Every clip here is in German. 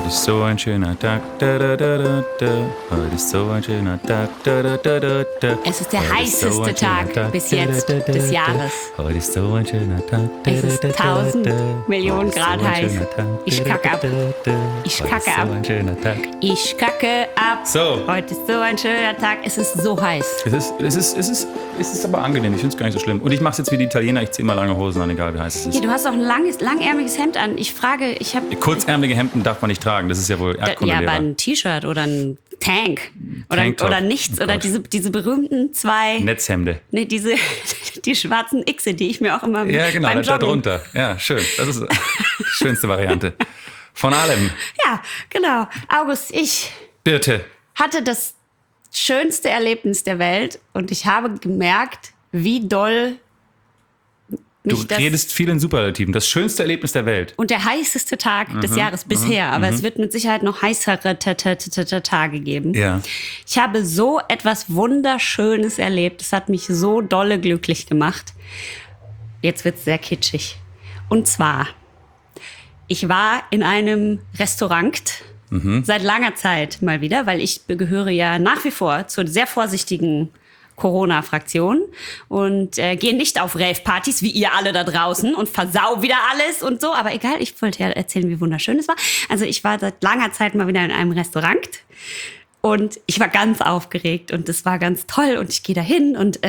ist so ein schöner Tag. Da, da, da, da, da. Heute ist so ein schöner Tag. Da, da, da, da, da. Es ist der Heute heißeste so ein schöner Tag bis jetzt des Jahres. Heute ist so ein schöner Tag. Es ist 1000 Millionen Grad heiß. Ich kacke ab. Ich kacke ab. Ich kacke ab. So. Heute ist so ein schöner Tag. Es ist so heiß. Es ist aber angenehm. Ich finde es gar nicht so schlimm. Und ich mache es jetzt wie die Italiener. Ich ziehe mal lange Hosen an, egal wie heiß es ist. Hier, du hast auch ein langärmeliges Hemd an. Ich habe... Kurzärmelige Hemden darf man nicht tragen. Das ist ja wohl Ja, Erdkundelehrer. aber ein T-Shirt oder ein Tank. Tanktop. Oder nichts. Oh Oder Gott. diese berühmten zwei... Netzhemde. Nee, die schwarzen Xe, die ich mir auch immer Ja, genau, beim da Joggen... drunter. Ja, schön. Das ist die schönste Variante. Von allem. Ja, genau. August, ich Birte. hatte das schönste Erlebnis der Welt und ich habe gemerkt, wie doll Du mich das... redest viel in Superlativen. Das schönste Erlebnis der Welt. Und der heißeste Tag des Jahres bisher. Aber es wird mit Sicherheit noch heißere Tage geben. Ja. Ich habe so etwas Wunderschönes erlebt. Es hat mich so dolle glücklich gemacht. Jetzt wird es sehr kitschig. Und zwar, ich war in einem Restaurant seit langer Zeit mal wieder, weil ich gehöre ja nach wie vor zur sehr vorsichtigen Corona-Fraktion und gehe nicht auf Rave-Partys, wie ihr alle da draußen, und versau wieder alles und so. Aber egal, ich wollte ja erzählen, wie wunderschön es war. Also ich war seit langer Zeit mal wieder in einem Restaurant und ich war ganz aufgeregt und es war ganz toll und ich gehe da hin und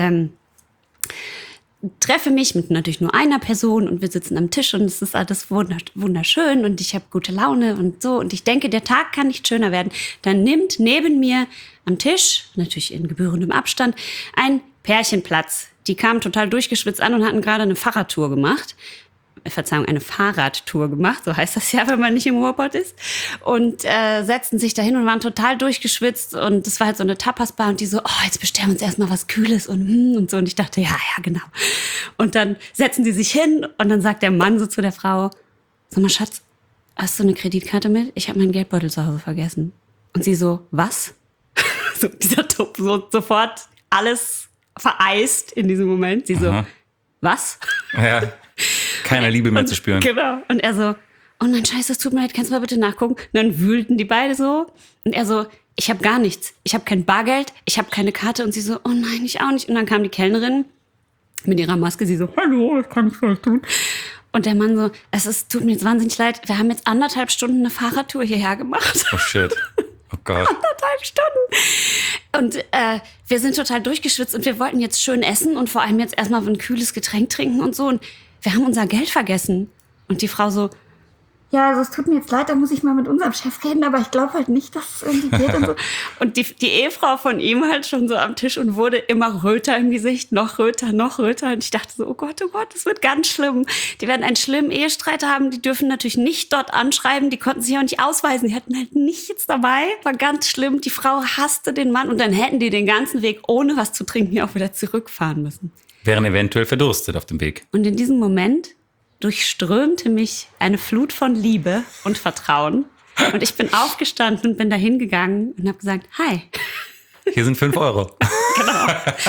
treffe mich mit natürlich nur einer Person und wir sitzen am Tisch und es ist alles wunderschön und ich habe gute Laune und so und ich denke, der Tag kann nicht schöner werden. Dann nimmt neben mir am Tisch, natürlich in gebührendem Abstand, ein Pärchen Platz. Die kamen total durchgeschwitzt an und hatten gerade eine Fahrradtour gemacht. Eine Fahrradtour gemacht, so heißt das ja, wenn man nicht im Ruhrpott ist. Und setzten sich dahin und waren total durchgeschwitzt. Und das war halt so eine Tapasbar und die so, oh, jetzt bestellen wir uns erstmal was Kühles und so. Und ich dachte, ja, genau. Und dann setzen die sich hin und dann sagt der Mann so zu der Frau, sag mal, Schatz, hast du eine Kreditkarte mit? Ich habe meinen Geldbeutel zu Hause vergessen. Und sie so, was? So, dieser Trupp, so sofort alles vereist in diesem Moment. Sie so, was? Ja. Keine Liebe mehr zu spüren. Genau. Und er so, oh nein, scheiße, es tut mir leid, kannst du mal bitte nachgucken? Und dann wühlten die beide so. Und er so, ich habe gar nichts. Ich habe kein Bargeld, ich habe keine Karte. Und sie so, oh nein, ich auch nicht. Und dann kam die Kellnerin mit ihrer Maske. Sie so, hallo, was kann ich für euch tun? Und der Mann so, tut mir jetzt wahnsinnig leid. Wir haben jetzt 1,5 Stunden eine Fahrradtour hierher gemacht. Oh shit. Oh Gott. 1,5 Stunden. Und wir sind total durchgeschwitzt und wir wollten jetzt schön essen und vor allem jetzt erstmal ein kühles Getränk trinken und so. Und wir haben unser Geld vergessen. Und die Frau so, ja, also es tut mir jetzt leid, da muss ich mal mit unserem Chef reden, aber ich glaube halt nicht, dass es irgendwie geht und so. Und die Ehefrau von ihm halt schon so am Tisch und wurde immer röter im Gesicht, noch röter, noch röter. Und ich dachte so, oh Gott, das wird ganz schlimm. Die werden einen schlimmen Ehestreit haben, die dürfen natürlich nicht dort anschreiben, die konnten sich auch nicht ausweisen, die hatten halt nichts dabei, war ganz schlimm. Die Frau hasste den Mann und dann hätten die den ganzen Weg ohne was zu trinken auch wieder zurückfahren müssen. Wären eventuell verdurstet auf dem Weg. Und in diesem Moment durchströmte mich eine Flut von Liebe und Vertrauen. Und ich bin aufgestanden und bin dahin gegangen und habe gesagt, hi. Hier sind 5 Euro. Genau.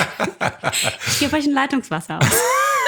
Ich gebe euch ein Leitungswasser aus.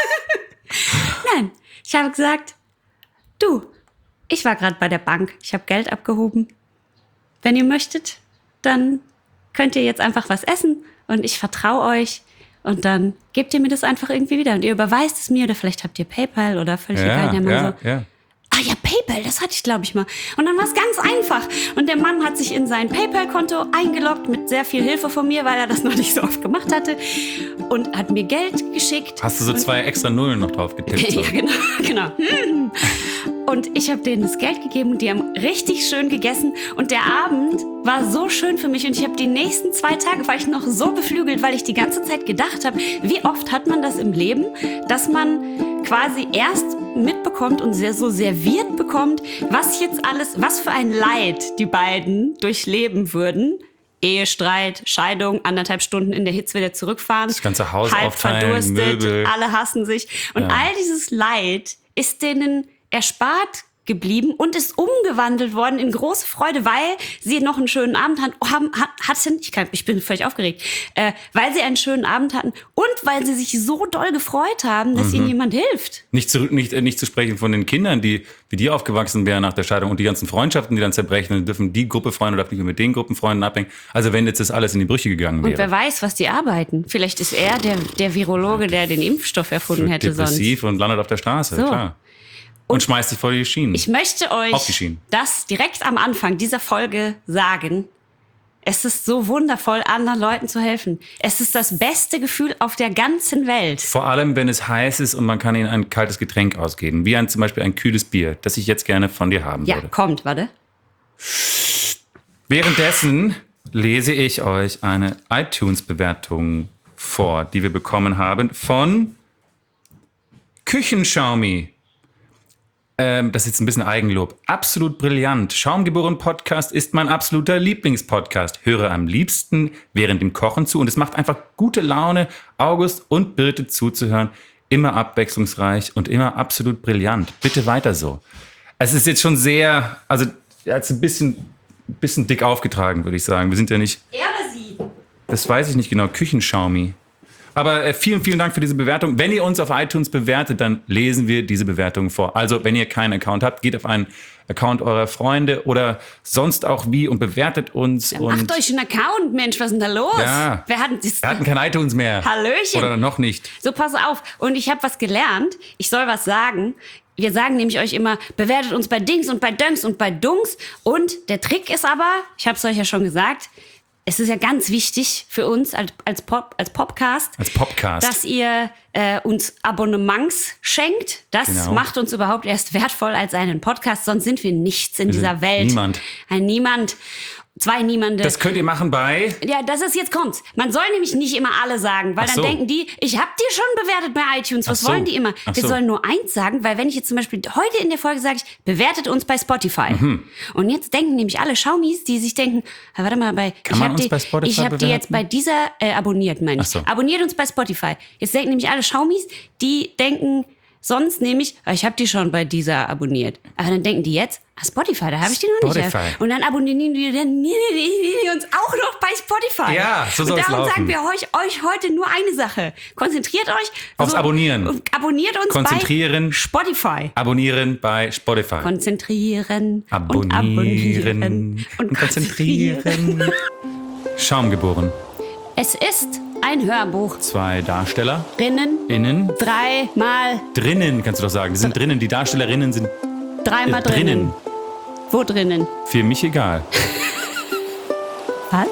Nein, ich habe gesagt, du, ich war gerade bei der Bank, ich habe Geld abgehoben. Wenn ihr möchtet, dann könnt ihr jetzt einfach was essen und ich vertraue euch. Und dann gebt ihr mir das einfach irgendwie wieder. Und ihr überweist es mir oder vielleicht habt ihr PayPal oder völlig egal. Der Mann so, ja. ah ja, PayPal, das hatte ich, glaube ich, mal. Und dann war es ganz einfach. Und der Mann hat sich in sein PayPal-Konto eingeloggt mit sehr viel Hilfe von mir, weil er das noch nicht so oft gemacht hatte. Und hat mir Geld geschickt. Hast du so 2 extra Nullen noch drauf getippt? So? Ja, genau. Und ich habe denen das Geld gegeben und die haben richtig schön gegessen. Und der Abend war so schön für mich. Und ich habe die nächsten 2 Tage, war ich noch so beflügelt, weil ich die ganze Zeit gedacht habe, wie oft hat man das im Leben, dass man quasi erst mitbekommt und so serviert bekommt, was für ein Leid die beiden durchleben würden. Ehestreit, Scheidung, 1,5 Stunden in der Hitze wieder zurückfahren. Das ganze Haus halb aufteilen, verdurstet, Möbel. alle hassen sich. Und all dieses Leid ist denen erspart geblieben und ist umgewandelt worden in große Freude, weil sie noch einen schönen Abend hatten. Ich bin völlig aufgeregt. Weil sie einen schönen Abend hatten und weil sie sich so doll gefreut haben, dass ihnen jemand hilft. Nicht zu sprechen von den Kindern, die wie die aufgewachsen wären nach der Scheidung und die ganzen Freundschaften, die dann zerbrechen, dann dürfen die Gruppe Freunde darf nicht mehr mit den Gruppenfreunden abhängen. Also wenn jetzt das alles in die Brüche gegangen wäre. Und wer weiß, was die arbeiten. Vielleicht ist er der Virologe, der den Impfstoff erfunden hätte sonst. Depressiv und landet auf der Straße, So. klar. Und schmeißt sich vor die Schienen. Ich möchte Auf die Schienen. euch das direkt am Anfang dieser Folge sagen. Es ist so wundervoll, anderen Leuten zu helfen. Es ist das beste Gefühl auf der ganzen Welt. Vor allem, wenn es heiß ist und man kann ihnen ein kaltes Getränk ausgeben. Wie zum Beispiel ein kühles Bier, das ich jetzt gerne von dir haben Ja, würde. kommt, warte. Währenddessen lese ich euch eine iTunes-Bewertung vor, die wir bekommen haben von Küchenschaumi. Das ist jetzt ein bisschen Eigenlob. Absolut brillant. Schaumgeboren-Podcast ist mein absoluter Lieblingspodcast. Höre am liebsten während dem Kochen zu und es macht einfach gute Laune, August und Birte zuzuhören. Immer abwechslungsreich und immer absolut brillant. Bitte weiter so. Es ist jetzt schon sehr, also jetzt ein bisschen dick aufgetragen, würde ich sagen. Wir sind ja nicht, Er oder sie? das weiß ich nicht genau, Küchenschaumi. Aber vielen, vielen Dank für diese Bewertung. Wenn ihr uns auf iTunes bewertet, dann lesen wir diese Bewertung vor. Also, wenn ihr keinen Account habt, geht auf einen Account eurer Freunde oder sonst auch wie und bewertet uns. Und Macht euch einen Account, Mensch, was ist denn da los? Ja. Wir hatten kein iTunes mehr. Hallöchen. Oder noch nicht. So, pass auf. Und ich habe was gelernt. Ich soll was sagen. Wir sagen nämlich euch immer, bewertet uns bei Dings und bei Dönks und bei Dunks. Und der Trick ist aber, ich habe es euch ja schon gesagt, es ist ja ganz wichtig für uns als Podcast, dass ihr uns Abonnements schenkt. Das Genau. macht uns überhaupt erst wertvoll als einen Podcast, sonst sind wir nichts in dieser Welt. Niemand. Ein Niemand. Zwei Niemande. Das könnt ihr machen bei... Ja, das ist jetzt kommt's. Man soll nämlich nicht immer alle sagen, weil Ach dann so. denken die, ich hab dir schon bewertet bei iTunes. Was Ach so. wollen die immer? Ach Wir so. sollen nur eins sagen, weil wenn ich jetzt zum Beispiel heute in der Folge sage, ich bewertet uns bei Spotify. Mhm. Und jetzt denken nämlich alle Schaumis, die sich denken, warte mal, Kann man uns bei Spotify ich habe die jetzt bewerten? bei dieser abonniert, meine ich. Ach so. Abonniert uns bei Spotify. Jetzt denken nämlich alle Schaumis, die denken sonst nämlich, ich habe die schon bei dieser abonniert. Aber dann denken die jetzt, Spotify, da habe ich die noch nicht. Spotify. Und dann abonnieren die uns auch noch bei Spotify. Ja, so soll's Und darum laufen. sagen wir euch heute nur eine Sache. Konzentriert euch Aufs Abonnieren. und abonniert uns Konzentrieren. bei Spotify. Abonnieren bei Spotify. Konzentrieren. Und Abonnieren. abonnieren. Und konzentrieren. Schaumgeboren. Es ist ein Hörbuch. 2 Darstellerinnen. Innen. Dreimal Drinnen, kannst du doch sagen. Die sind drinnen. Die Darstellerinnen sind drinnen. drinnen. Wo drinnen? Für mich egal. Was?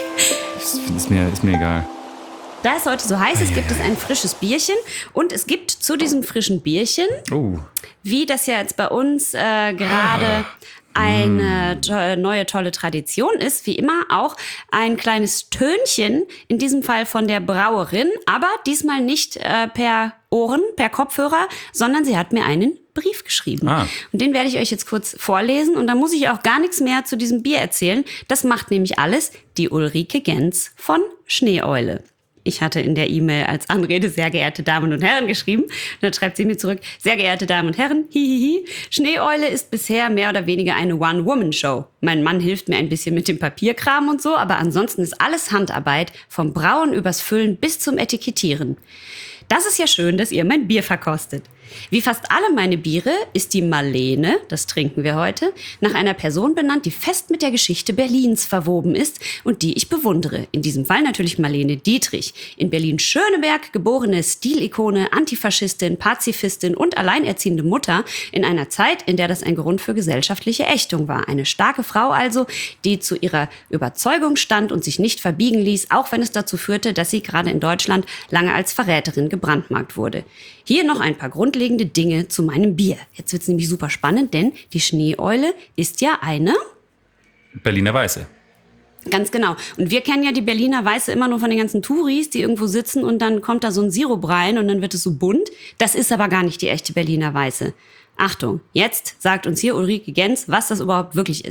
Ist mir egal. Da es heute so heiß ist, gibt es ein frisches Bierchen. Und es gibt zu diesem frischen Bierchen, Oh. wie das ja jetzt bei uns gerade eine neue tolle Tradition ist, wie immer auch ein kleines Tönchen, in diesem Fall von der Brauerin, aber diesmal nicht per Ohren, per Kopfhörer, sondern sie hat mir einen Brief geschrieben. Ah. Und den werde ich euch jetzt kurz vorlesen und da muss ich auch gar nichts mehr zu diesem Bier erzählen. Das macht nämlich alles die Ulrike Genz von Schneeeule. Ich hatte in der E-Mail als Anrede sehr geehrte Damen und Herren geschrieben. Dann schreibt sie mir zurück, sehr geehrte Damen und Herren, hihihi. Schneeeule ist bisher mehr oder weniger eine One-Woman-Show. Mein Mann hilft mir ein bisschen mit dem Papierkram und so, aber ansonsten ist alles Handarbeit, vom Brauen übers Füllen bis zum Etikettieren. Das ist ja schön, dass ihr mein Bier verkostet. Wie fast alle meine Biere ist die Marlene, das trinken wir heute, nach einer Person benannt, die fest mit der Geschichte Berlins verwoben ist und die ich bewundere. In diesem Fall natürlich Marlene Dietrich. In Berlin-Schöneberg geborene Stilikone, Antifaschistin, Pazifistin und alleinerziehende Mutter in einer Zeit, in der das ein Grund für gesellschaftliche Ächtung war. Eine starke Frau also, die zu ihrer Überzeugung stand und sich nicht verbiegen ließ, auch wenn es dazu führte, dass sie gerade in Deutschland lange als Verräterin gebrandmarkt wurde. Hier noch ein paar grundlegende Dinge zu meinem Bier. Jetzt wird's nämlich super spannend, denn die Schneeeule ist ja eine... Berliner Weiße. Ganz genau. Und wir kennen ja die Berliner Weiße immer nur von den ganzen Touris, die irgendwo sitzen und dann kommt da so ein Sirup rein und dann wird es so bunt. Das ist aber gar nicht die echte Berliner Weiße. Achtung, jetzt sagt uns hier Ulrike Genz, was das überhaupt wirklich ist.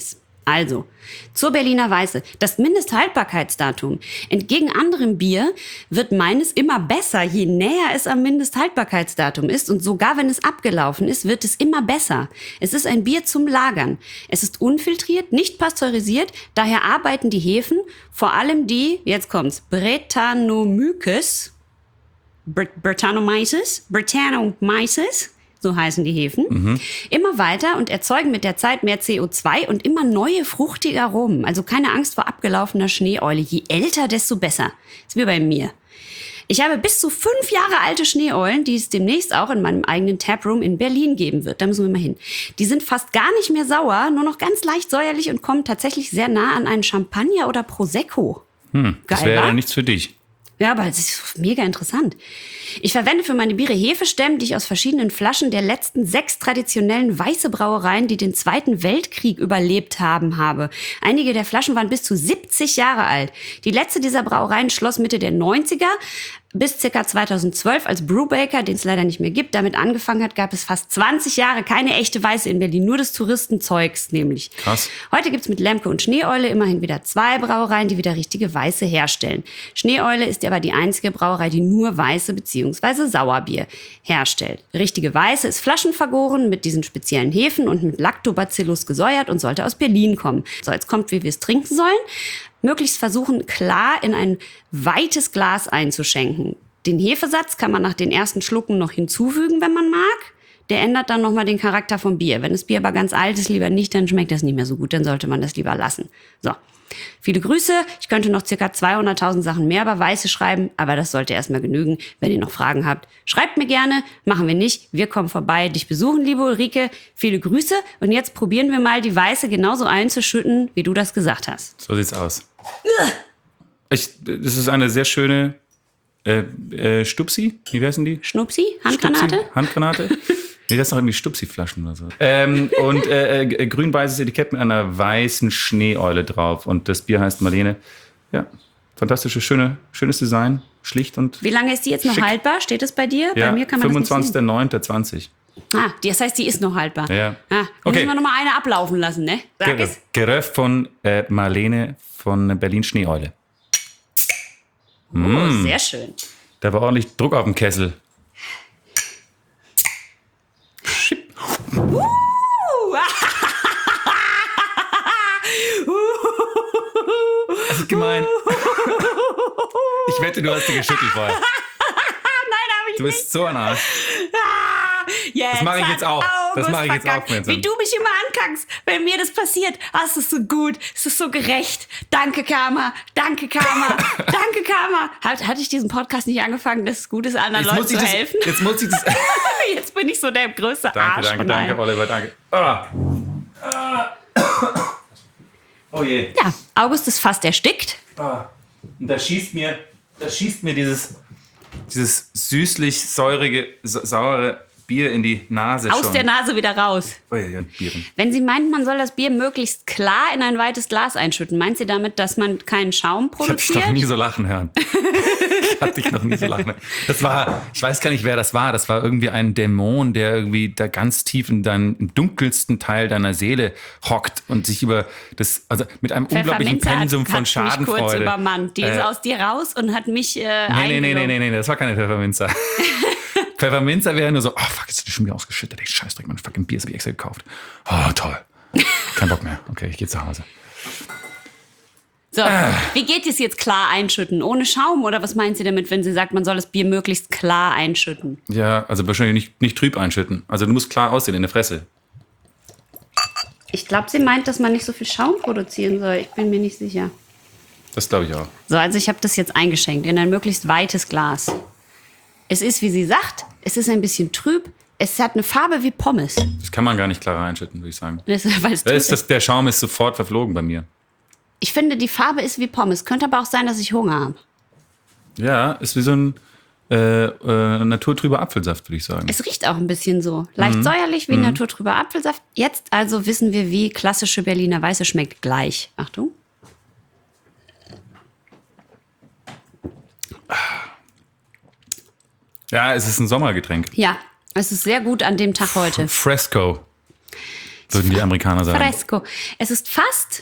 Also, zur Berliner Weiße. Das Mindesthaltbarkeitsdatum. Entgegen anderem Bier wird meines immer besser, je näher es am Mindesthaltbarkeitsdatum ist. Und sogar wenn es abgelaufen ist, wird es immer besser. Es ist ein Bier zum Lagern. Es ist unfiltriert, nicht pasteurisiert. Daher arbeiten die Hefen, vor allem die, jetzt kommt's, Brettanomyces, so heißen die Hefen, immer weiter und erzeugen mit der Zeit mehr CO2 und immer neue fruchtige Aromen. Also keine Angst vor abgelaufener Schneeeule. Je älter, desto besser. Ist wie bei mir. Ich habe bis zu 5 Jahre alte Schneeeulen, die es demnächst auch in meinem eigenen Taproom in Berlin geben wird. Da müssen wir mal hin. Die sind fast gar nicht mehr sauer, nur noch ganz leicht säuerlich und kommen tatsächlich sehr nah an einen Champagner oder Prosecco. Das wäre ja nichts für dich. Ja, aber es ist mega interessant. Ich verwende für meine Biere Hefestämme, die ich aus verschiedenen Flaschen der letzten 6 traditionellen weiße Brauereien, die den Zweiten Weltkrieg überlebt haben, habe. Einige der Flaschen waren bis zu 70 Jahre alt. Die letzte dieser Brauereien schloss Mitte der 90er bis ca. 2012, als Brubaker, den es leider nicht mehr gibt, damit angefangen hat, gab es fast 20 Jahre keine echte Weiße in Berlin, nur des Touristenzeugs nämlich. Krass. Heute gibt's mit Lemke und Schneeeule immerhin wieder 2 Brauereien, die wieder richtige Weiße herstellen. Schneeeule ist aber die einzige Brauerei, die nur Weiße bzw. Sauerbier herstellt. Richtige Weiße ist flaschenvergoren mit diesen speziellen Hefen und mit Lactobacillus gesäuert und sollte aus Berlin kommen. So, jetzt kommt, wie wir es trinken sollen. Möglichst versuchen, klar in ein weites Glas einzuschenken. Den Hefesatz kann man nach den ersten Schlucken noch hinzufügen, wenn man mag. Der ändert dann nochmal den Charakter vom Bier. Wenn das Bier aber ganz alt ist, lieber nicht, dann schmeckt das nicht mehr so gut. Dann sollte man das lieber lassen. So. Viele Grüße. Ich könnte noch ca. 200.000 Sachen mehr über Weiße schreiben, aber das sollte erstmal genügen. Wenn ihr noch Fragen habt, schreibt mir gerne. Machen wir nicht. Wir kommen vorbei, dich besuchen, liebe Ulrike. Viele Grüße. Und jetzt probieren wir mal, die Weiße genauso einzuschütten, wie du das gesagt hast. So sieht's aus. Das ist eine sehr schöne Stupsi. Wie heißen die? Schnupsi? Handgranate? Stupsi, Handgranate. Nee, das ist doch irgendwie Stupsi-Flaschen oder so. Und grün-weißes Etikett mit einer weißen Schneeeule drauf. Und das Bier heißt Marlene. Ja, fantastisches, schönes Design. Schlicht und Wie lange ist die jetzt noch schick. Haltbar? Steht das bei dir? Ja, Bei mir kann man das nicht sehen. 25.09.20. Das heißt, die ist noch haltbar. Ja. Okay. Müssen wir noch mal eine ablaufen lassen, ne? Sag es. Geröff von Marlene von Berlin Schneeeule. Oh, sehr schön. Da war ordentlich Druck auf dem Kessel. Das ist gemein. Ich wette, du hast dich geschüttelt vorher. Nein, hab ich Du bist so ein Arsch. Yes, Das mache ich jetzt auch. Das mache ich jetzt auch. Wie du mich immer ankackst, wenn mir das passiert. Es ist so gut, es ist so gerecht. Danke, Karma. Danke, Karma. Danke, Karma. Hatte ich diesen Podcast nicht angefangen, dass es gut ist, anderen Leuten zu helfen? Jetzt muss ich das... Jetzt bin ich so der größte Arsch. Danke, Oliver, danke. Oh je. Ja, August ist fast erstickt. Und da schießt mir dieses süßlich-säurige, saure Bier in die Nase Aus schon. der Nase wieder raus. Oh ja, Bieren. Wenn sie meint, man soll das Bier möglichst klar in ein weites Glas einschütten, meint sie damit, dass man keinen Schaum Ich hab dich noch produziert? nie so lachen hören. Das war, ich weiß gar nicht, wer das war. Das war irgendwie ein Dämon, der irgendwie da ganz tief in im dunkelsten Teil deiner Seele hockt und sich über das, also mit einem unglaublichen Pensum von hat Schadenfreude. mich kurz übermannt. Die ist aus dir raus und hat mich eingenommen. Nee, das war keine Pfefferminzer. Pfefferminzer wäre nur so, oh fuck, jetzt ist die schon wieder ausgeschüttet. Ey, Scheißdreck, mein fucking Bier, das hab ich extra gekauft. Oh, toll. Kein Bock mehr. Okay, ich gehe zu Hause. So, wie geht es jetzt klar einschütten? Ohne Schaum? Oder was meint sie damit, wenn sie sagt, man soll das Bier möglichst klar einschütten? Ja, also wahrscheinlich nicht trüb einschütten. Also du musst klar aussehen in der Fresse. Ich glaube, sie meint, dass man nicht so viel Schaum produzieren soll. Ich bin mir nicht sicher. Das glaube ich auch. So, also ich habe das jetzt eingeschenkt in ein möglichst weites Glas. Es ist, wie sie sagt, es ist ein bisschen trüb. Es hat eine Farbe wie Pommes. Das kann man gar nicht klar einschütten, würde ich sagen. Weil es trüb ist. Der Schaum ist sofort verflogen bei mir. Ich finde, die Farbe ist wie Pommes. Könnte aber auch sein, dass ich Hunger habe. Ja, ist wie so ein naturtrüber Apfelsaft, würde ich sagen. Es riecht auch ein bisschen so. Leicht säuerlich wie naturtrüber Apfelsaft. Jetzt also wissen wir, wie klassische Berliner Weiße schmeckt gleich. Achtung. Ja, es ist ein Sommergetränk. Ja, es ist sehr gut an dem Tag heute. Fresco. würden die Amerikaner sagen. Fresco. Es ist fast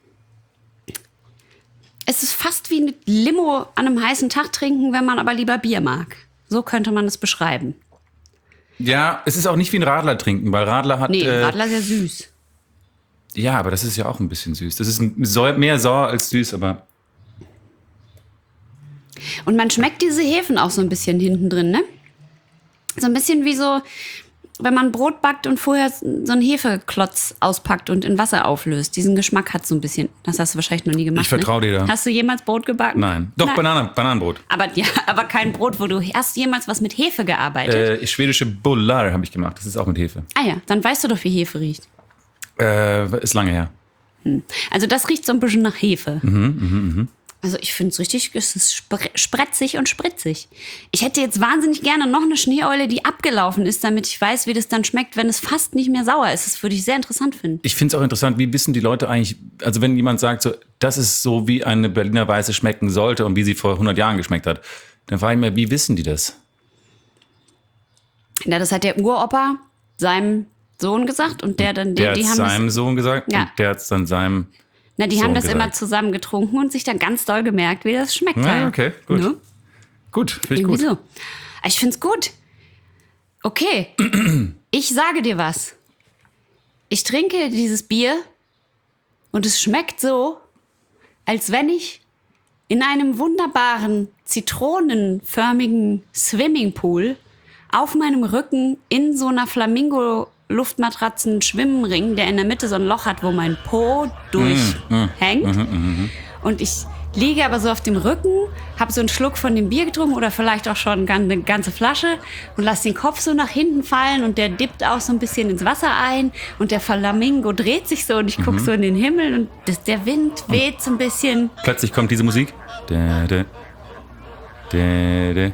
wie eine Limo an einem heißen Tag trinken, wenn man aber lieber Bier mag. So könnte man es beschreiben. Ja, es ist auch nicht wie ein Radler trinken, weil Radler hat... Radler ist ja süß. Ja, aber das ist ja auch ein bisschen süß. Das ist mehr sauer als süß, aber... Und man schmeckt diese Hefen auch so ein bisschen hinten drin, ne? So ein bisschen wie so, wenn man Brot backt und vorher so einen Hefeklotz auspackt und in Wasser auflöst. Diesen Geschmack hat so ein bisschen. Das hast du wahrscheinlich noch nie gemacht. Ich vertraue dir da. Hast du jemals Brot gebacken? Nein. Doch, Nein. Bananenbrot. Aber kein Brot, wo du... Hast du jemals was mit Hefe gearbeitet? Schwedische Bullar habe ich gemacht. Das ist auch mit Hefe. Ah ja, dann weißt du doch, wie Hefe riecht. Ist lange her. Also das riecht so ein bisschen nach Hefe. Also ich finde es richtig, es ist spretzig und spritzig. Ich hätte jetzt wahnsinnig gerne noch eine Schneeeule, die abgelaufen ist, damit ich weiß, wie das dann schmeckt, wenn es fast nicht mehr sauer ist. Das würde ich sehr interessant finden. Ich finde es auch interessant, wie wissen die Leute eigentlich, also wenn jemand sagt, so, das ist so, wie eine Berliner Weiße schmecken sollte und wie sie vor 100 Jahren geschmeckt hat, dann frage ich mich, wie wissen die das? Ja, das hat der Uropa seinem Sohn gesagt und der dann... Der hat die haben seinem Sohn gesagt Ja. und der hat es dann seinem... Na, die Sohn haben das gesagt. immer zusammen getrunken und sich dann ganz doll gemerkt, wie das schmeckt. Ja, halt. okay, gut. Ne? Gut, finde ich Irgendwie gut. so. Ich find's gut. Okay, ich sage dir was. Ich trinke dieses Bier und es schmeckt so, als wenn ich in einem wunderbaren, zitronenförmigen Swimmingpool auf meinem Rücken in so einer Flamingo-Luftmatratzen-Schwimmring, der in der Mitte so ein Loch hat, wo mein Po durchhängt. Und ich liege aber so auf dem Rücken, habe so einen Schluck von dem Bier getrunken oder vielleicht auch schon eine ganze Flasche und lasse den Kopf so nach hinten fallen und der dippt auch so ein bisschen ins Wasser ein und der Flamingo dreht sich so und ich gucke so in den Himmel und der Wind weht so ein bisschen. Plötzlich kommt diese Musik. Da, da, da, da.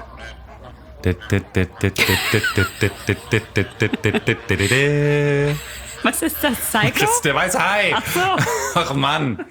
Was ist das, Psycho? Das ist der weiße Hai. Ach so, Ach Mann.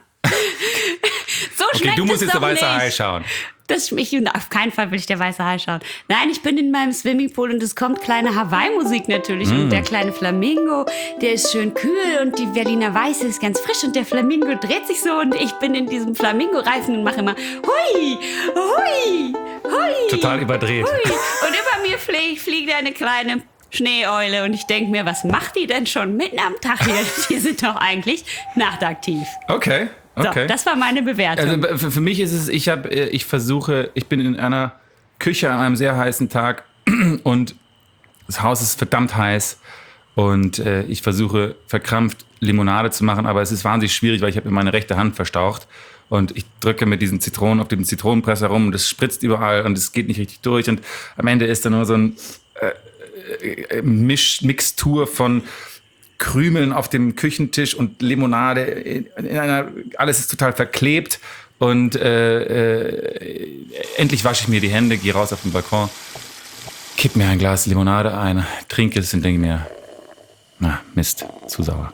so Okay, schmeckt du musst es jetzt der doch weiße nicht. Hai schauen. Auf keinen Fall will ich der weiße Hai schauen. Nein, ich bin in meinem Swimmingpool und es kommt kleine Hawaii-Musik natürlich. Und der kleine Flamingo, der ist schön kühl und die Berliner Weiße ist ganz frisch und der Flamingo dreht sich so und ich bin in diesem Flamingo-Reifen und mache immer hui, hui, hui. Total überdreht. Hui. Und über mir fliegt eine kleine Schneeeule und ich denke mir, was macht die denn schon mitten am Tag hier? Die sind doch eigentlich nachtaktiv. Okay. So, Okay. das war meine Bewertung. Also für mich ist es, ich bin in einer Küche an einem sehr heißen Tag und das Haus ist verdammt heiß und ich versuche verkrampft Limonade zu machen, aber es ist wahnsinnig schwierig, weil ich habe meine rechte Hand verstaucht und ich drücke mit diesen Zitronen auf dem Zitronenpresser rum und es spritzt überall und es geht nicht richtig durch und am Ende ist da nur so ein Mixtur von Krümeln auf dem Küchentisch und Limonade alles ist total verklebt und endlich wasche ich mir die Hände, gehe raus auf den Balkon, kipp mir ein Glas Limonade ein, trinke es und denke mir, na Mist, zu sauer.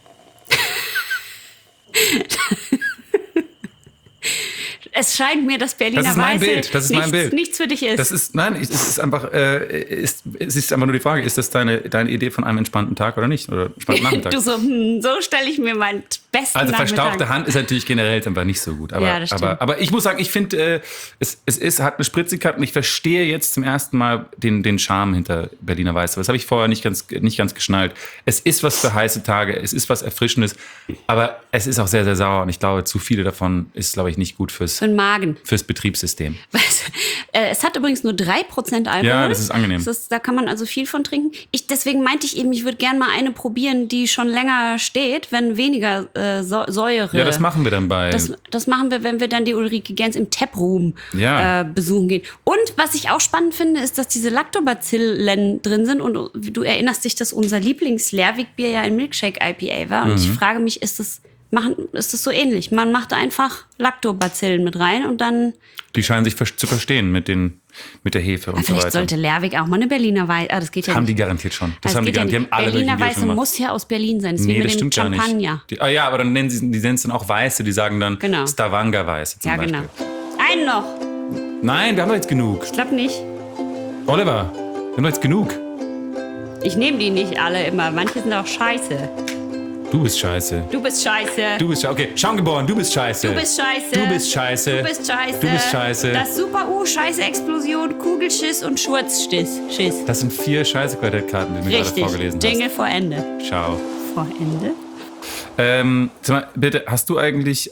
Es scheint mir, dass Berliner Das ist mein Weiße Bild, das ist mein Bild. nichts für dich ist. Es ist einfach nur die Frage, ist das deine Idee von einem entspannten Tag oder nicht? Oder entspannten Nachmittag? Du so, so stelle ich mir meinen besten Also Nachmittag. verstauchte Hand ist natürlich generell einfach nicht so gut. Aber, Ja, das stimmt. aber ich muss sagen, ich finde, es hat eine Spritzigkeit und ich verstehe jetzt zum ersten Mal den Charme hinter Berliner Weiße. Das habe ich vorher nicht ganz geschnallt. Es ist was für heiße Tage, es ist was Erfrischendes, aber es ist auch sehr, sehr sauer und ich glaube, zu viele davon ist, glaube ich, nicht gut Für den Magen. fürs Betriebssystem. Es hat übrigens nur 3% Alkohol. Ja, das ist angenehm. Da kann man also viel von trinken. Deswegen meinte ich eben, ich würde gerne mal eine probieren, die schon länger steht, wenn weniger Säure. Ja, das machen wir dann bei. Das machen wir, wenn wir dann die Ulrike Gens im Taproom Ja. besuchen gehen. Und was ich auch spannend finde, ist, dass diese Lactobacillen drin sind. Und du erinnerst dich, dass unser Lieblings-Lerwick-Bier ja ein Milkshake-IPA war. Und ich frage mich, ist das so ähnlich? Man macht einfach Lactobacillen mit rein und dann... Die scheinen sich zu verstehen mit der Hefe und so Vielleicht weiter. sollte Lerwick auch mal eine Berliner Weiße... das geht ja Haben nicht. die garantiert schon. Das Das haben die geht ja garantiert. nicht. Die haben alle Berliner möglichen Biere Weiße schon gemacht. muss ja aus Berlin sein. Das ist Nee, wie mit das dem stimmt gar Champagner. nicht. Ja, aber dann nennen sie es dann auch Weiße. Die sagen dann Genau. Stavanger Weiße zum Ja, Beispiel. genau. Einen noch. Nein, wir haben doch jetzt genug. Ich glaube nicht. Oliver, wir haben doch jetzt genug. Ich nehme die nicht alle immer. Manche sind auch scheiße. Du bist scheiße. Du bist scheiße. Du bist scheiße. Okay, Schaumgeboren, du bist scheiße. Du bist scheiße. Du bist scheiße. Du bist scheiße. Du bist scheiße. Das Super-U, Scheiße-Explosion, Kugelschiss und Schurzschiss. Schiss. Das sind 4 Scheiße-Quartettkarten, die du mir gerade Richtig. vorgelesen Jingle vor Ende. hast. Ciao. Vor Ende? Sag mal, bitte, hast du eigentlich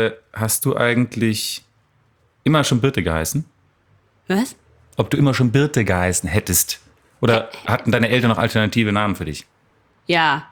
immer schon Birte geheißen? Was? Ob du immer schon Birte geheißen hättest? Oder hatten deine Eltern noch alternative Namen für dich? Ja.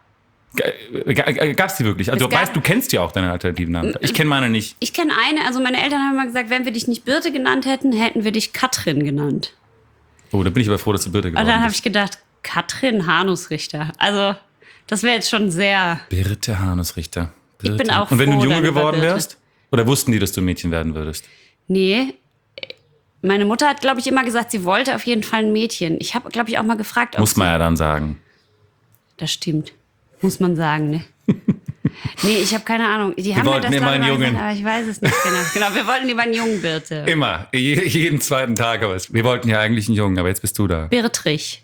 Gab's die wirklich? Also Es du gab- weißt, du kennst ja auch deine alternativen Namen. Ich kenne meine nicht. Ich kenne eine, also meine Eltern haben mal gesagt, wenn wir dich nicht Birte genannt hätten, hätten wir dich Katrin genannt. Oh, da bin ich aber froh, dass du Birte Und geworden dann habe bist. ich gedacht, Katrin Hanusrichter. Also, das wäre jetzt schon sehr. Birte Hanusrichter. Ich bin auch Und wenn du ein froh Junge dann über geworden Birte. wärst? Oder wussten die, dass du ein Mädchen werden würdest? Nee. Meine Mutter hat, glaube ich, immer gesagt, sie wollte auf jeden Fall ein Mädchen. Ich habe, glaube ich, auch mal gefragt, ob Muss man ja dann sagen. Das stimmt. Muss man sagen, ne? Nee, ich habe keine Ahnung. Die haben mir wollten das immer glaube ich, einen mal Jungen. gesagt, aber ich weiß es nicht genau. Genau, wir wollten lieber einen Jungen, Birte. Immer. Jeden zweiten Tag. Aber wir wollten ja eigentlich einen Jungen, aber jetzt bist du da. Birtrich.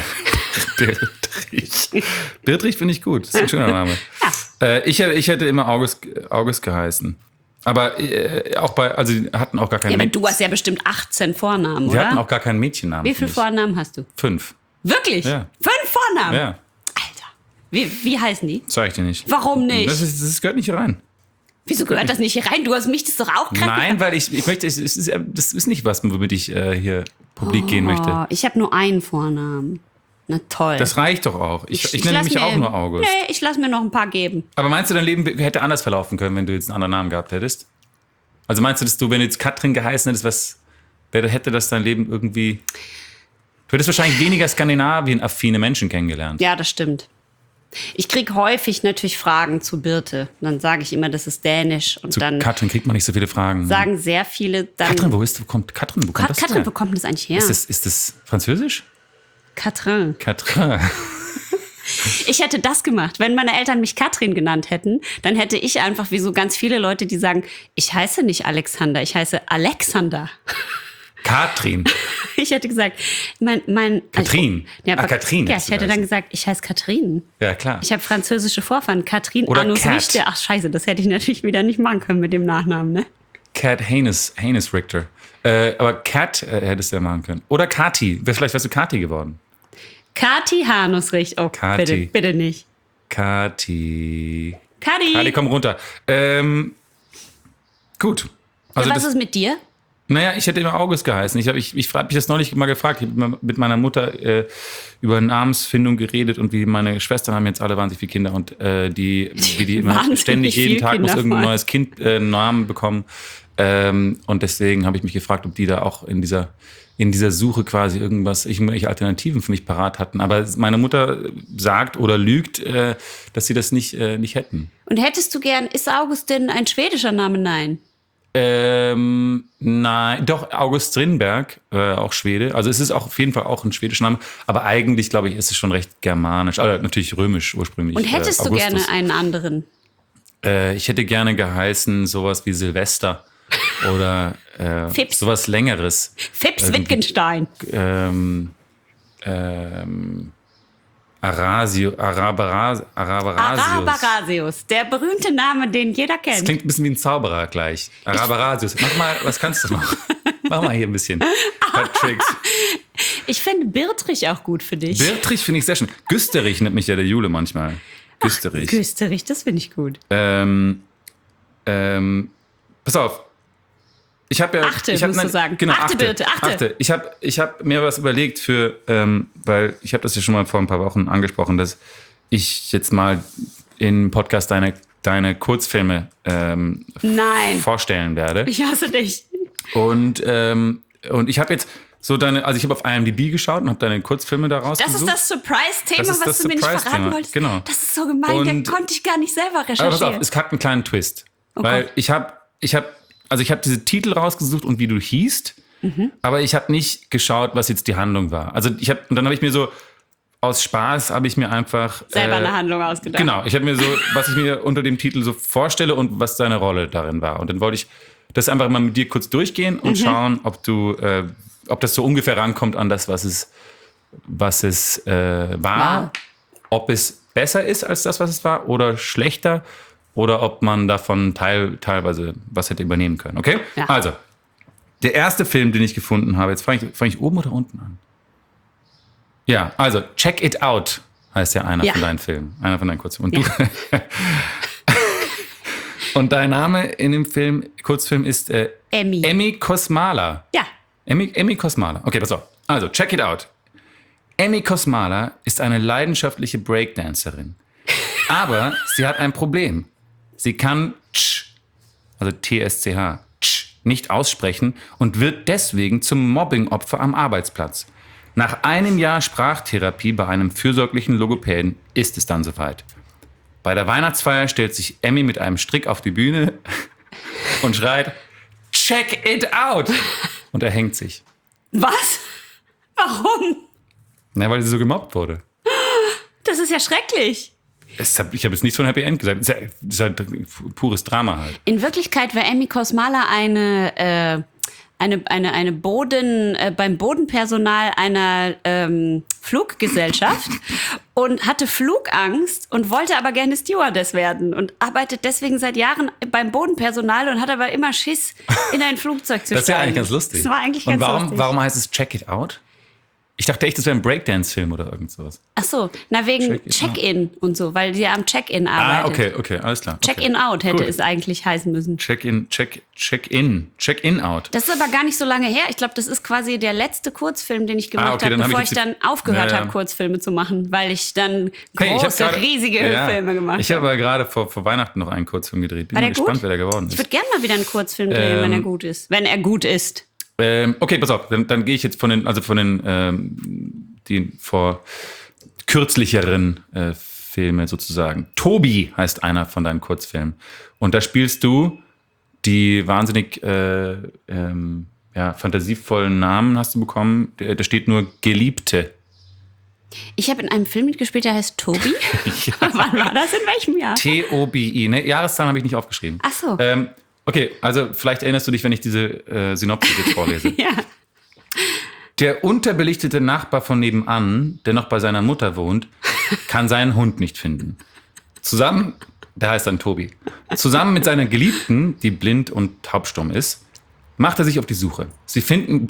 Birtrich. Birtrich finde ich gut. Das ist ein schöner Name. Ich hätte immer August geheißen. Aber auch also die hatten auch gar keinen Ja, aber du hast ja bestimmt 18 Vornamen, Die hatten oder? auch gar keinen Mädchennamen. Wie viele für mich. Vornamen hast du? 5. Wirklich? Ja. 5 Vornamen? Ja, Alter. Wie heißen die? sag ich dir nicht. Warum nicht? Das gehört nicht hier rein. Wieso gehört das nicht hier rein? Du hast mich das doch auch krank Nein, weil ich möchte, das ist nicht was, womit ich hier publik gehen möchte. Oh, ich habe nur einen Vornamen. Na toll. Das reicht doch auch. Ich nenne lass mich mir- auch nur August. Nee, ich lasse mir noch ein paar geben. Aber meinst du, dein Leben hätte anders verlaufen können, wenn du jetzt einen anderen Namen gehabt hättest? Also meinst du, dass du, wenn du jetzt Katrin geheißen hättest, hätte das dein Leben irgendwie... Du hättest wahrscheinlich weniger skandinavien-affine Menschen kennengelernt. Ja, das stimmt. Ich kriege häufig natürlich Fragen zu Birte. Dann sage ich immer, das ist Dänisch. Und Zu dann Katrin kriegt man nicht so viele Fragen. sagen sehr viele dann... Katrin, wo kommt Katrin? Wo kommt das Katrin, her? wo kommt das eigentlich her? Ist das Französisch? Katrin. Katrin. Ich hätte das gemacht. Wenn meine Eltern mich Katrin genannt hätten, dann hätte ich einfach, wie so ganz viele Leute, die sagen, ich heiße nicht Alexander, ich heiße Alexander. Katrin. Ich hätte gesagt, mein Katrin. Ja, aber, Katrin Ja, hättest ich hätte du dann geheißen. gesagt, ich heiße Katrin. Ja, klar. Ich habe französische Vorfahren. Katrin Oder Anus Kat. Richter. Ach scheiße, das hätte ich natürlich wieder nicht machen können mit dem Nachnamen, ne? Cat Haynes Richter. Aber Cat hättest du ja machen können. Oder Kati. Vielleicht wärst du Kati geworden. Kati Hanusrich. Oh, Kati. bitte nicht. Kati, Kati. komm runter. Gut. Also Ja, was das, ist mit dir? naja, ich hätte immer August geheißen. Ich habe mich das neulich mal gefragt. Ich habe mit meiner Mutter über Namensfindung geredet und wie meine Schwestern haben jetzt alle wahnsinnig viele Kinder und wie die immer Wahnsinnig ständig jeden viel Tag muss Kinder irgendein mal. neues Kind einen Namen bekommen. Und deswegen habe ich mich gefragt, ob die da auch in dieser Suche quasi irgendwelche Alternativen für mich parat hatten. Aber meine Mutter sagt oder lügt, dass sie das nicht hätten. Und hättest du gern, ist August denn ein schwedischer Name? Nein. Nein, doch, August Strindberg, auch Schwede. Also es ist auch auf jeden Fall auch ein schwedischer Name. Aber eigentlich, glaube ich, ist es schon recht germanisch. Also natürlich römisch ursprünglich. Und hättest du Augustus. gerne einen anderen? Ich hätte gerne geheißen sowas wie Silvester. Oder Fips. sowas Längeres. Fips Wittgenstein. Arabarasius. Arabarasius, der berühmte Name, den jeder Das kennt. klingt ein bisschen wie ein Zauberer gleich. Arabarasius. Mach mal, was kannst du noch? Mach mal hier ein bisschen. Tricks. Ich finde Birtrich auch gut für dich. Birtrich finde ich sehr schön. Güsterich nennt mich ja der Jule manchmal. Güsterich. Güsterich, das finde ich gut. Pass auf. Ich habe ja. Achte, ich hab, musst du sagen. Genau, Achte, Birte, achte. Ich hab mir was überlegt weil ich habe das ja schon mal vor ein paar Wochen angesprochen, dass ich jetzt mal im Podcast deine Kurzfilme Nein, vorstellen werde. ich hasse dich. Und ich habe jetzt so ich habe auf IMDb geschaut und habe deine Kurzfilme daraus Das ist gesucht. das Surprise-Thema, Das ist was das du mir nicht Surprise-Thema, verraten wolltest. genau. Das ist so gemein, Und- da konnte ich gar nicht selber Aber pass recherchieren. auf, es hat einen kleinen Twist. Oh weil Gott. ich habe diese Titel rausgesucht und wie du hießt, aber ich habe nicht geschaut, was jetzt die Handlung war. Also und dann habe ich mir so, aus Spaß habe ich mir einfach... Selber eine Handlung ausgedacht. Genau, ich habe mir so, was ich mir unter dem Titel so vorstelle und was deine Rolle darin war. Und dann wollte ich das einfach mal mit dir kurz durchgehen und schauen, ob das so ungefähr rankommt an das, was es was es war, ob es besser ist als das, was es war, oder schlechter, oder ob man davon teilweise was hätte übernehmen können. Okay? Ja. Also, der erste Film, den ich gefunden habe, jetzt fange ich oben oder unten an? Ja, also Check It Out heißt ja einer von deinen Filmen, einer von deinen Kurzfilmen. Und du und dein Name in dem Kurzfilm ist Emmy Kosmala. Ja. Emmy Kosmala. Okay, pass auf. Also, Check It Out. Emmy Kosmala ist eine leidenschaftliche Breakdancerin. Aber sie hat ein Problem. Sie kann also TSCH, nicht aussprechen und wird deswegen zum Mobbing-Opfer am Arbeitsplatz. Nach einem Jahr Sprachtherapie bei einem fürsorglichen Logopäden ist es dann soweit. Bei der Weihnachtsfeier stellt sich Emmy mit einem Strick auf die Bühne und schreit, Check it out! Und er hängt sich. Was? Warum? Na, weil sie so gemobbt wurde. Das ist ja schrecklich. Ich habe jetzt nichts von Happy End gesagt. Das ist halt pures Drama halt. In Wirklichkeit war Emmy Kosmala beim Bodenpersonal einer Fluggesellschaft und hatte Flugangst und wollte aber gerne Stewardess werden und arbeitet deswegen seit Jahren beim Bodenpersonal und hat aber immer Schiss, in ein Flugzeug zu steigen. Das ist ja eigentlich ganz lustig. Das war eigentlich ganz lustig. Warum heißt es Check It Out? Ich dachte echt, das wäre ein Breakdance-Film oder irgend sowas. Ach so, na wegen Check-in und so, weil die ja am Check-in arbeitet. Okay, alles klar. Check-in out hätte es eigentlich heißen müssen. Check-in out. Das ist aber gar nicht so lange her. Ich glaube, das ist quasi der letzte Kurzfilm, den ich gemacht habe, bevor ich dann aufgehört habe, Kurzfilme zu machen, weil ich dann riesige Filme gemacht habe. Ich habe aber gerade vor Weihnachten noch einen Kurzfilm gedreht. Bin mal gespannt, wer der geworden ist. Ich würde gerne mal wieder einen Kurzfilm drehen, wenn er gut ist. Wenn er gut ist. Okay, pass auf, dann gehe ich jetzt von den vor kürzlicheren Filme sozusagen. Tobi heißt einer von deinen Kurzfilmen. Und da spielst du die wahnsinnig fantasievollen Namen hast du bekommen. Da steht nur Geliebte. Ich habe in einem Film mitgespielt, der heißt Tobi. Wann war das? In welchem Jahr? T-O-B-I. Ne? Jahreszahlen habe ich nicht aufgeschrieben. Ach so. Okay, also vielleicht erinnerst du dich, wenn ich diese Synopsis jetzt vorlese. Ja. Der unterbelichtete Nachbar von nebenan, der noch bei seiner Mutter wohnt, kann seinen Hund nicht finden. Der heißt dann Tobi. Zusammen mit seiner Geliebten, die blind und taubstumm ist, macht er sich auf die Suche. Sie finden...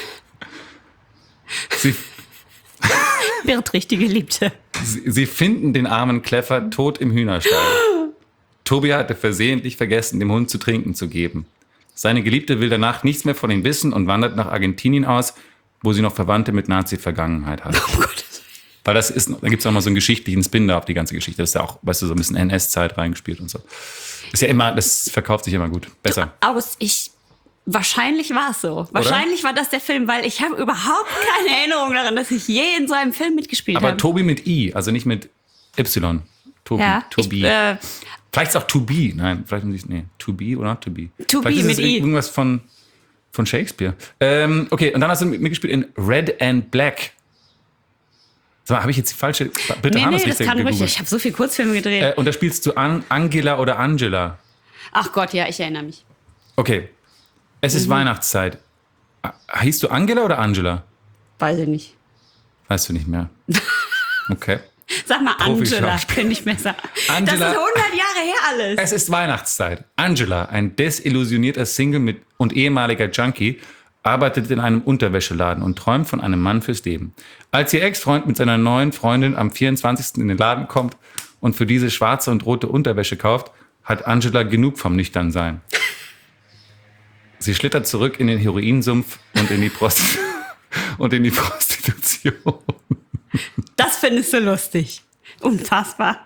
Wird richtig Geliebte. Sie finden den armen Kleffer tot im Hühnerstall. Tobi hatte versehentlich vergessen, dem Hund zu trinken zu geben. Seine Geliebte will danach nichts mehr von ihm wissen und wandert nach Argentinien aus, wo sie noch Verwandte mit Nazi-Vergangenheit hat. Oh Gott. Weil da gibt es auch mal so einen geschichtlichen Spin da auf die ganze Geschichte. Das ist ja auch, weißt du, so ein bisschen NS-Zeit reingespielt und so. Ist ja immer, das verkauft sich immer gut. Besser. August, wahrscheinlich war es so. Wahrscheinlich war das der Film, weil ich habe überhaupt keine Erinnerung daran, dass ich je in so einem Film mitgespielt habe. Aber Tobi mit I, also nicht mit Y. Tobi. Vielleicht ist es auch To Be. Nein, vielleicht nicht. Nee, To Be oder Not To Be. To vielleicht Be ist mit I. Irgendwas von Shakespeare. Okay, und dann hast du mitgespielt in Red and Black. Sag mal, habe ich jetzt die falsche... Bitte nee, das kann ruhig. Ich habe so viele Kurzfilme gedreht. Und da spielst du Angela oder Angela. Ach Gott, ja, ich erinnere mich. Okay, es ist Weihnachtszeit. Hieß du Angela oder Angela? Weiß ich nicht. Weißt du nicht mehr. Okay. Sag mal Angela, finde ich besser. Angela, das ist 100 Jahre her alles. Es ist Weihnachtszeit. Angela, ein desillusionierter Single und ehemaliger Junkie, arbeitet in einem Unterwäscheladen und träumt von einem Mann fürs Leben. Als ihr Ex-Freund mit seiner neuen Freundin am 24. in den Laden kommt und für diese schwarze und rote Unterwäsche kauft, hat Angela genug vom Nüchternsein. Sie schlittert zurück in den Heroinsumpf und in die Prostitution. Das findest du lustig. Unfassbar.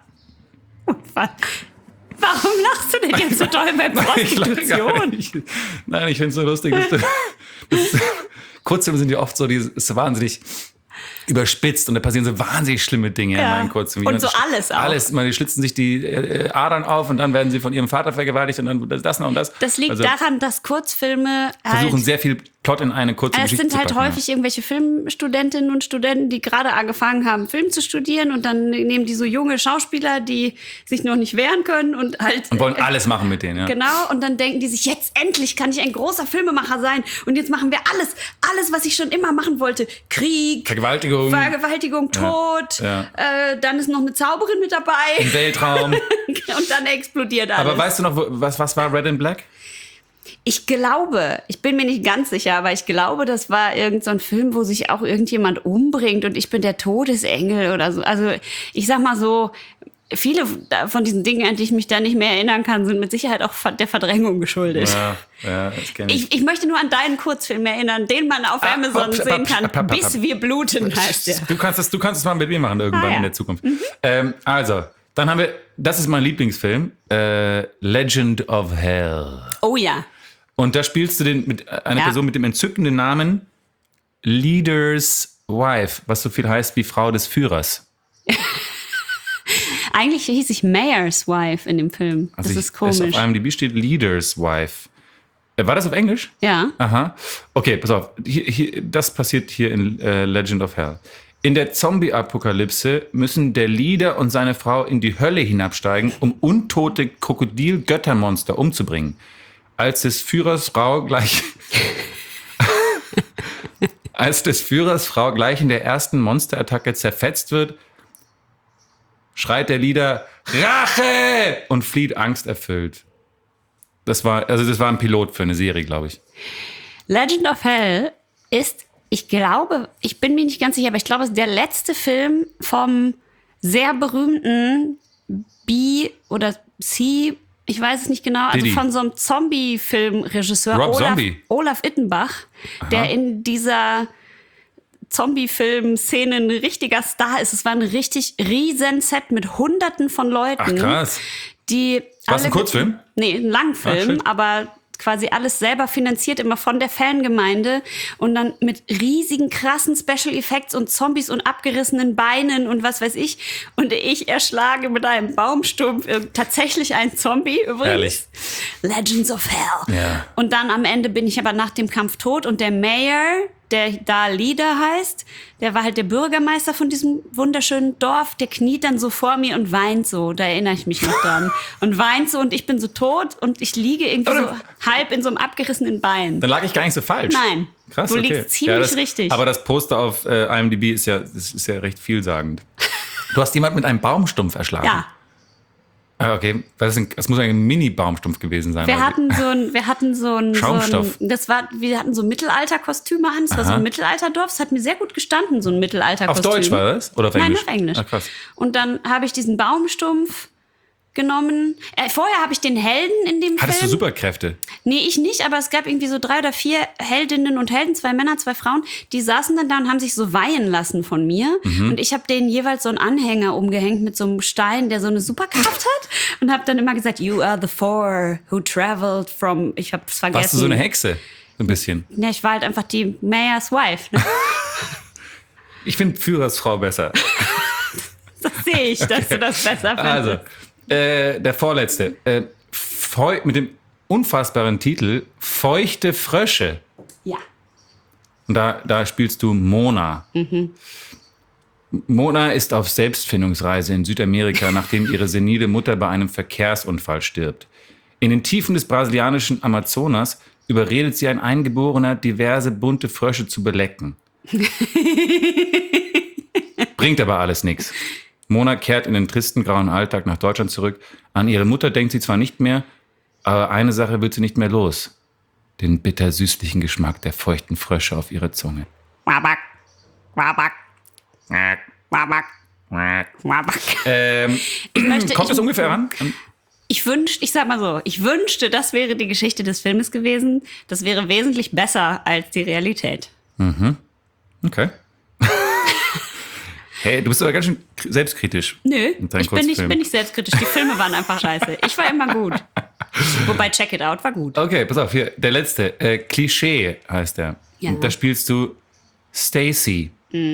Warum lachst du denn jetzt so toll bei Prostitution? Nein, ich finde es so lustig. Kurzfilme sind ja oft so, die ist wahnsinnig überspitzt und da passieren so wahnsinnig schlimme Dinge in meinen Kurzfilmen. Und so alles auch. Alles, die schlitzen sich die Adern auf und dann werden sie von ihrem Vater vergewaltigt und dann das noch und das. Das liegt daran, dass Kurzfilme versuchen sehr viel Plot in eine kurze Es Geschichte sind zu halt packen, häufig irgendwelche Filmstudentinnen und Studenten, die gerade angefangen haben, Film zu studieren und dann nehmen die so junge Schauspieler, die sich noch nicht wehren können und halt... Und wollen alles machen mit denen, ja. Genau, und dann denken die sich, jetzt endlich kann ich ein großer Filmemacher sein und jetzt machen wir alles, was ich schon immer machen wollte. Krieg, Vergewaltigung, Tod, dann ist noch eine Zauberin mit dabei. Im Weltraum. Und dann explodiert alles. Aber weißt du noch, was war Red and Black? Ich glaube, ich bin mir nicht ganz sicher, aber ich glaube, das war irgend so ein Film, wo sich auch irgendjemand umbringt und ich bin der Todesengel oder so. Also ich sag mal so, viele von diesen Dingen, an die ich mich da nicht mehr erinnern kann, sind mit Sicherheit auch der Verdrängung geschuldet. Ja, das kenn ich. Ich möchte nur an deinen Kurzfilm erinnern, den man auf Amazon sehen kann. Bis wir bluten heißt der. Du kannst es mal mit mir machen irgendwann in der Zukunft. Also, dann haben wir, das ist mein Lieblingsfilm, Legend of Hell. Oh ja. Und da spielst du eine Person mit dem entzückenden Namen Leader's Wife, was so viel heißt wie Frau des Führers. Eigentlich hieß ich Mayor's Wife in dem Film. Das ist komisch. Auf IMDb steht Leader's Wife. War das auf Englisch? Ja. Aha. Okay, pass auf. Das passiert hier in Legend of Hell. In der Zombie-Apokalypse müssen der Leader und seine Frau in die Hölle hinabsteigen, um untote Krokodil-Göttermonster umzubringen. Als des Führers Frau gleich in der ersten Monsterattacke zerfetzt wird, schreit der Leader Rache und flieht angsterfüllt. Das war ein Pilot für eine Serie, glaube ich. Legend of Hell ist, ich glaube, ich bin mir nicht ganz sicher, aber ich glaube, es ist der letzte Film vom sehr berühmten B oder C, ich weiß es nicht genau, also von so einem Zombie-Filmregisseur Olaf Ittenbach, der in dieser Zombie-Film-Szene ein richtiger Star ist. Es war ein richtig riesen Set mit Hunderten von Leuten. Ach krass. War es ein Kurzfilm? Nee, ein Langfilm, aber quasi alles selber finanziert, immer von der Fangemeinde und dann mit riesigen, krassen Special Effects und Zombies und abgerissenen Beinen und was weiß ich. Und ich erschlage mit einem Baumstumpf tatsächlich einen Zombie übrigens. Herrlich. Legends of Hell. Ja. Und dann am Ende bin ich aber nach dem Kampf tot und der Mayor, der da Leader heißt, der war halt der Bürgermeister von diesem wunderschönen Dorf, der kniet dann so vor mir und weint so, da erinnere ich mich noch dran. Und weint so und ich bin so tot und ich liege irgendwie so halb in so einem abgerissenen Bein. Dann lag ich gar nicht so falsch. Nein, krass, du liegst ziemlich richtig. Aber das Poster auf IMDb ist ja recht vielsagend. Du hast jemand mit einem Baumstumpf erschlagen. Ja. Okay, das muss ein Mini-Baumstumpf gewesen sein. Wir hatten so ein Schaumstoff. Wir hatten so Mittelalter-Kostüme an. Das war so ein Mittelalterdorf. Das hat mir sehr gut gestanden, so ein Mittelalter-Kostüm. Auf Deutsch war das? Oder auf Englisch? Nein, auf Englisch. Ach, krass. Und dann habe ich diesen Baumstumpf genommen. Vorher habe ich den Helden in dem Film. Hattest du Superkräfte? Nee, ich nicht, aber es gab irgendwie so 3 oder 4 Heldinnen und Helden, 2 Männer, 2 Frauen, die saßen dann da und haben sich so weihen lassen von mir. Und ich habe denen jeweils so einen Anhänger umgehängt mit so einem Stein, der so eine Superkraft hat. Und habe dann immer gesagt, you are the four who traveled from, ich habe es vergessen. Warst du so eine Hexe? So ein bisschen. Ja, ich war halt einfach die Mayor's Wife. Ne? Ich finde Führersfrau besser. Das sehe ich, dass du das besser findest. Also, der vorletzte. Mit dem unfassbaren Titel Feuchte Frösche. Ja. Und da spielst du Mona. Mona ist auf Selbstfindungsreise in Südamerika, nachdem ihre senile Mutter bei einem Verkehrsunfall stirbt. In den Tiefen des brasilianischen Amazonas überredet sie ein Eingeborener, diverse bunte Frösche zu belecken. Bringt aber alles nichts. Mona kehrt in den tristen grauen Alltag nach Deutschland zurück. An ihre Mutter denkt sie zwar nicht mehr, aber eine Sache wird sie nicht mehr los. Den bitter-süßlichen Geschmack der feuchten Frösche auf ihrer Zunge. Wabak, wabak, wabak, wabak. Kommt das ungefähr ran? Ich wünschte, das wäre die Geschichte des Filmes gewesen. Das wäre wesentlich besser als die Realität. Okay. Hey, du bist aber ganz schön selbstkritisch. Nö, ich bin nicht selbstkritisch. Die Filme waren einfach scheiße. Ich war immer gut. Wobei Check It Out war gut. Okay, pass auf, hier, der letzte. Klischee heißt der. Ja. Und da spielst du Stacy.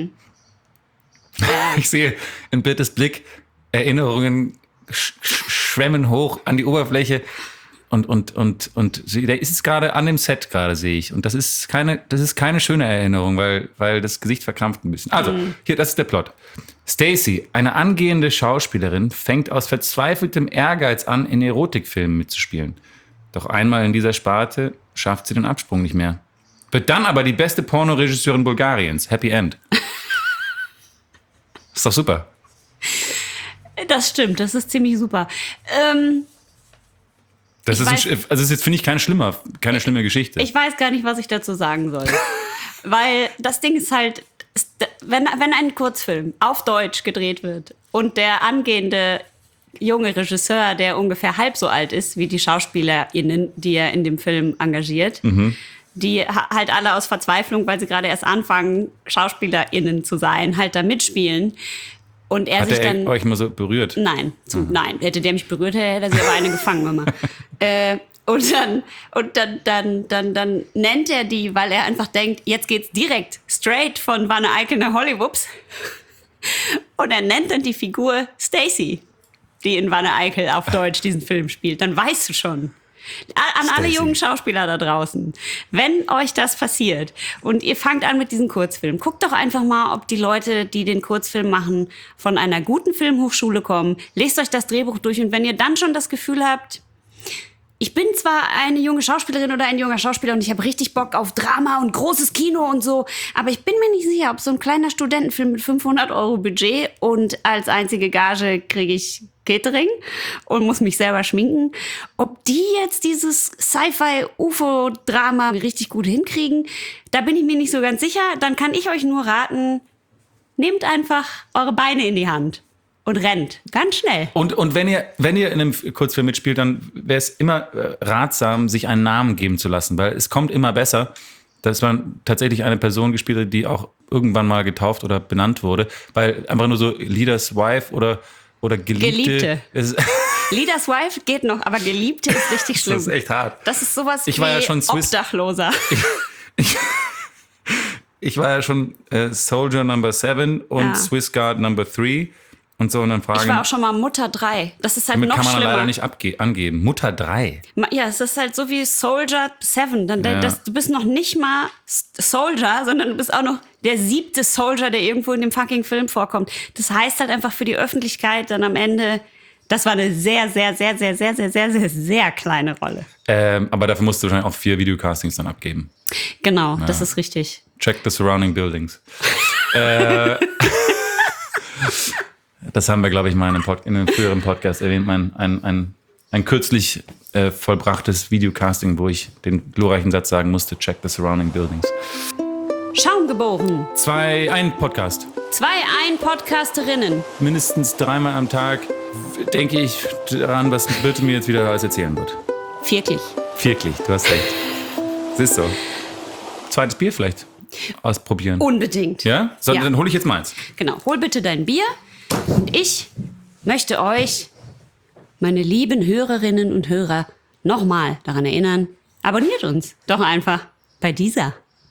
Ich sehe in Birtes Blick, Erinnerungen schwemmen hoch an die Oberfläche. der ist jetzt gerade an dem Set gerade, sehe ich. Und das ist keine schöne Erinnerung, weil das Gesicht verkrampft ein bisschen. Also, hier, das ist der Plot. Stacy, eine angehende Schauspielerin, fängt aus verzweifeltem Ehrgeiz an, in Erotikfilmen mitzuspielen. Doch einmal in dieser Sparte schafft sie den Absprung nicht mehr. Wird dann aber die beste Pornoregisseurin Bulgariens. Happy End. Ist doch super. Das stimmt, das ist ziemlich super. Das ist jetzt, finde ich, keine schlimme Geschichte. Ich weiß gar nicht, was ich dazu sagen soll. Weil das Ding ist halt, wenn ein Kurzfilm auf Deutsch gedreht wird und der angehende junge Regisseur, der ungefähr halb so alt ist wie die SchauspielerInnen, die er in dem Film engagiert, die halt alle aus Verzweiflung, weil sie gerade erst anfangen, SchauspielerInnen zu sein, halt da mitspielen. Und er Hat sich er dann euch mal so berührt? Nein, nein. Hätte der mich berührt, hätte er sich aber eine gefangen, Mama. Und dann nennt er die, weil er einfach denkt, jetzt geht's direkt straight von Wanne Eickel nach Hollywoods. Und er nennt dann die Figur Stacy, die in Wanne Eickel auf Deutsch diesen Film spielt. Dann weißt du schon. An alle jungen Schauspieler da draußen, wenn euch das passiert und ihr fangt an mit diesem Kurzfilm, guckt doch einfach mal, ob die Leute, die den Kurzfilm machen, von einer guten Filmhochschule kommen. Lest euch das Drehbuch durch und wenn ihr dann schon das Gefühl habt, ich bin zwar eine junge Schauspielerin oder ein junger Schauspieler und ich habe richtig Bock auf Drama und großes Kino und so, aber ich bin mir nicht sicher, ob so ein kleiner Studentenfilm mit 500 € Budget und als einzige Gage kriege ich Catering und muss mich selber schminken, ob die jetzt dieses Sci-Fi-UFO-Drama richtig gut hinkriegen, da bin ich mir nicht so ganz sicher. Dann kann ich euch nur raten, nehmt einfach eure Beine in die Hand. Und rennt. Ganz schnell. Und wenn ihr in einem Kurzfilm mitspielt, dann wäre es immer ratsam, sich einen Namen geben zu lassen, weil es kommt immer besser, dass man tatsächlich eine Person gespielt hat, die auch irgendwann mal getauft oder benannt wurde, weil einfach nur so Leaders Wife oder Geliebte. Leaders Wife geht noch, aber Geliebte ist richtig schlimm. Das ist echt hart. Das ist sowas wie Obdachloser. Ich war ja schon Soldier Number 7 und Swiss Guard Number 3. Und so, und dann fragen. Ich war auch schon mal Mutter 3. Das ist halt noch schlimmer. Kann man leider nicht angeben. Mutter 3. Ja, es ist halt so wie Soldier 7. Du bist noch nicht mal Soldier, sondern du bist auch noch der 7. Soldier, der irgendwo in dem fucking Film vorkommt. Das heißt halt einfach für die Öffentlichkeit dann am Ende, das war eine sehr, sehr, sehr, sehr, sehr, sehr, sehr, sehr, sehr kleine Rolle. Aber dafür musst du wahrscheinlich auch 4 Videocastings dann abgeben. Genau, das ist richtig. Check the surrounding buildings. Das haben wir, glaube ich, mal in einem früheren Podcast erwähnt. Ein kürzlich vollbrachtes Videocasting, wo ich den glorreichen Satz sagen musste, check the surrounding buildings. Schaumgeboren. 2, ein Podcast. 2 Podcasterinnen. Mindestens 3-mal am Tag denke ich daran, was Birte mir jetzt wieder alles erzählen wird. Wirklich, du hast recht. Siehst du. Zweites Bier vielleicht ausprobieren. Unbedingt. Ja? So, ja. Dann hole ich jetzt meins. Genau, hol bitte dein Bier. Und ich möchte euch, meine lieben Hörerinnen und Hörer, nochmal daran erinnern, abonniert uns doch einfach bei dieser.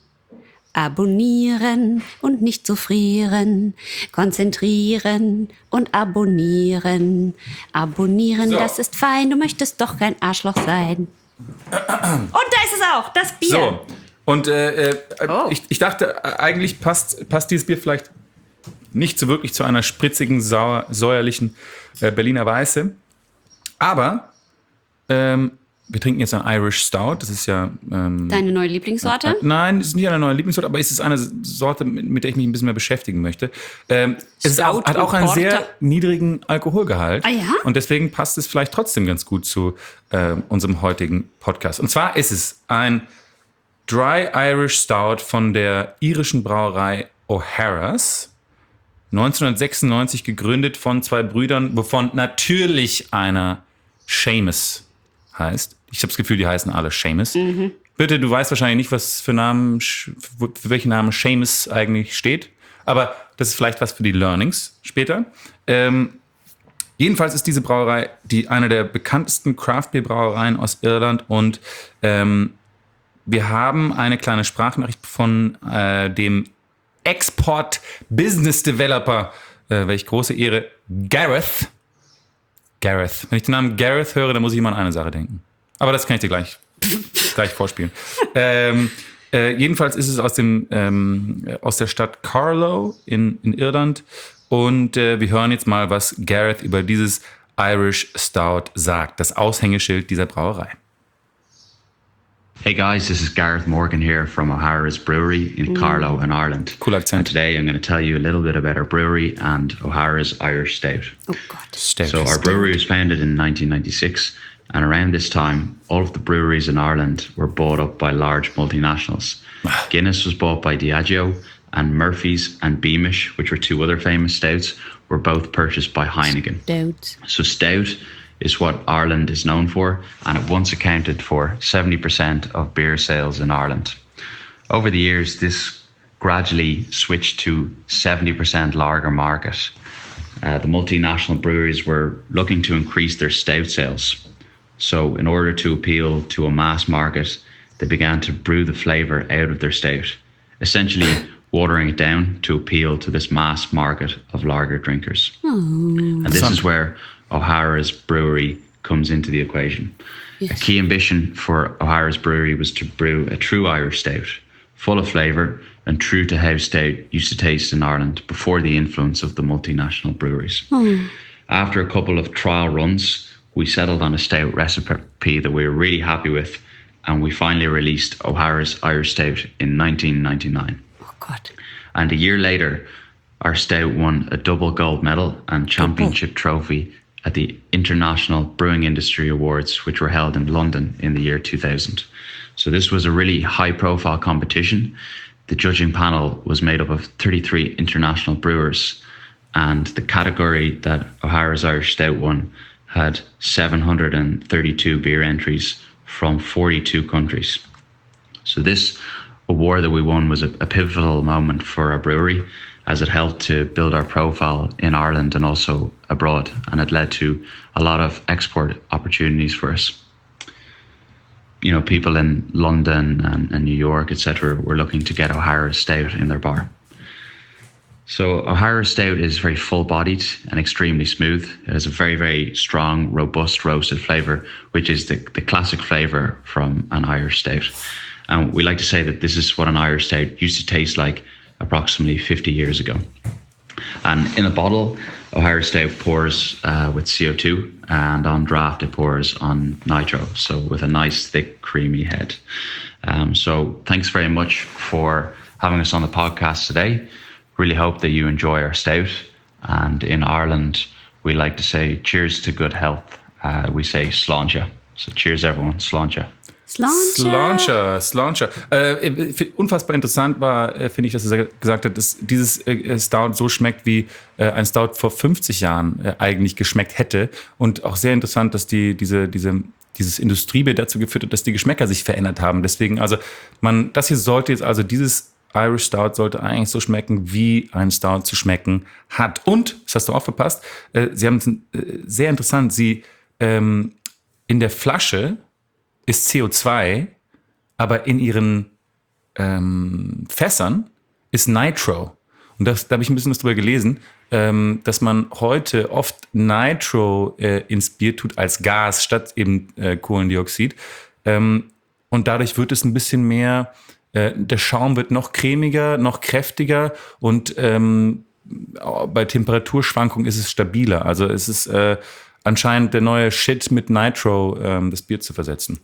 Abonnieren und nicht so frieren, konzentrieren und abonnieren. Abonnieren, so. Das ist fein, du möchtest doch kein Arschloch sein. Und da ist es auch, das Bier. So, und ich dachte, eigentlich passt dieses Bier vielleicht nicht so wirklich zu einer spritzigen, säuerlichen Berliner Weiße. Aber wir trinken jetzt ein Irish Stout. Das ist ja... Deine neue Lieblingssorte? Nein, es ist nicht eine neue Lieblingssorte, aber es ist eine Sorte, mit der ich mich ein bisschen mehr beschäftigen möchte. Es hat auch einen sehr niedrigen Alkoholgehalt. Ah ja? Und deswegen passt es vielleicht trotzdem ganz gut zu unserem heutigen Podcast. Und zwar ist es ein Dry Irish Stout von der irischen Brauerei O'Hara's. 1996 gegründet von 2 Brüdern, wovon natürlich einer Seamus heißt. Ich habe das Gefühl, die heißen alle Seamus. Mhm. Bitte, du weißt wahrscheinlich nicht, was für welchen Namen Seamus eigentlich steht. Aber das ist vielleicht was für die Learnings später. Jedenfalls ist diese Brauerei eine der bekanntesten Craft-Bier-Brauereien aus Irland. Und wir haben eine kleine Sprachnachricht von dem Export-Business-Developer, welch große Ehre, Gareth. Wenn ich den Namen Gareth höre, dann muss ich immer an eine Sache denken. Aber das kann ich dir gleich vorspielen. Jedenfalls ist es aus der Stadt Carlow in Irland. Und wir hören jetzt mal, was Gareth über dieses Irish Stout sagt. Das Aushängeschild dieser Brauerei. Hey guys, this is Gareth Morgan here from O'Hara's Brewery in Carlow in Ireland. Cool accent. And today I'm going to tell you a little bit about our brewery and O'Hara's Irish Stout. Oh God. Stout. So our brewery was founded in 1996, and around this time, all of the breweries in Ireland were bought up by large multinationals. Guinness was bought by Diageo, and Murphy's and Beamish, which were two other famous stouts, were both purchased by Heineken. Stout. So stout is what Ireland is known for, and it once accounted for 70% of beer sales in Ireland. Over the years, this gradually switched to 70% lager market. The multinational breweries were looking to increase their stout sales. So in order to appeal to a mass market, they began to brew the flavour out of their stout, essentially watering it down to appeal to this mass market of lager drinkers. And this is where O'Hara's Brewery comes into the equation. Yes. A key ambition for O'Hara's Brewery was to brew a true Irish stout, full of flavour and true to how stout used to taste in Ireland before the influence of the multinational breweries. After a couple of trial runs, we settled on a stout recipe that we were really happy with, and we finally released O'Hara's Irish Stout in 1999. Oh God. And a year later, our stout won a double gold medal and championship trophy at the International Brewing Industry Awards, which were held in London in the year 2000. So this was a really high-profile competition. The judging panel was made up of 33 international brewers, and the category that O'Hara's Irish Stout won had 732 beer entries from 42 countries. So this award that we won was a pivotal moment for our brewery, as it helped to build our profile in Ireland and also abroad, and it led to a lot of export opportunities for us. You know, people in London and New York, etc., were looking to get O'Hara's Stout in their bar. So O'Hara's Stout is very full-bodied and extremely smooth. It has a very, very strong, robust roasted flavour, which is the classic flavour from an Irish Stout. And we like to say that this is what an Irish Stout used to taste like approximately 50 years ago. And in a bottle, O'Hara's Stout pours with CO2, and on draft it pours on nitro, so with a nice thick creamy head. So thanks very much for having us on the podcast today. Really hope that you enjoy our stout, and in Ireland we like to say cheers to good health. We say sláinte. So cheers everyone, sláinte. Sláinte. Unfassbar interessant war, finde ich, dass er gesagt hat, dass dieses Stout so schmeckt, wie ein Stout vor 50 Jahren eigentlich geschmeckt hätte. Und auch sehr interessant, dass dieses Industriebier dazu geführt hat, dass die Geschmäcker sich verändert haben. Deswegen, also dieses Irish Stout sollte eigentlich so schmecken, wie ein Stout zu schmecken hat. Und, das hast du auch verpasst, sie haben es sehr interessant, in der Flasche ist CO2, aber in ihren Fässern ist Nitro. Und da habe ich ein bisschen was drüber gelesen, dass man heute oft Nitro ins Bier tut als Gas statt eben Kohlendioxid. Und dadurch wird es ein bisschen mehr, der Schaum wird noch cremiger, noch kräftiger und bei Temperaturschwankungen ist es stabiler. Also es ist anscheinend der neue Shit mit Nitro, das Bier zu versetzen.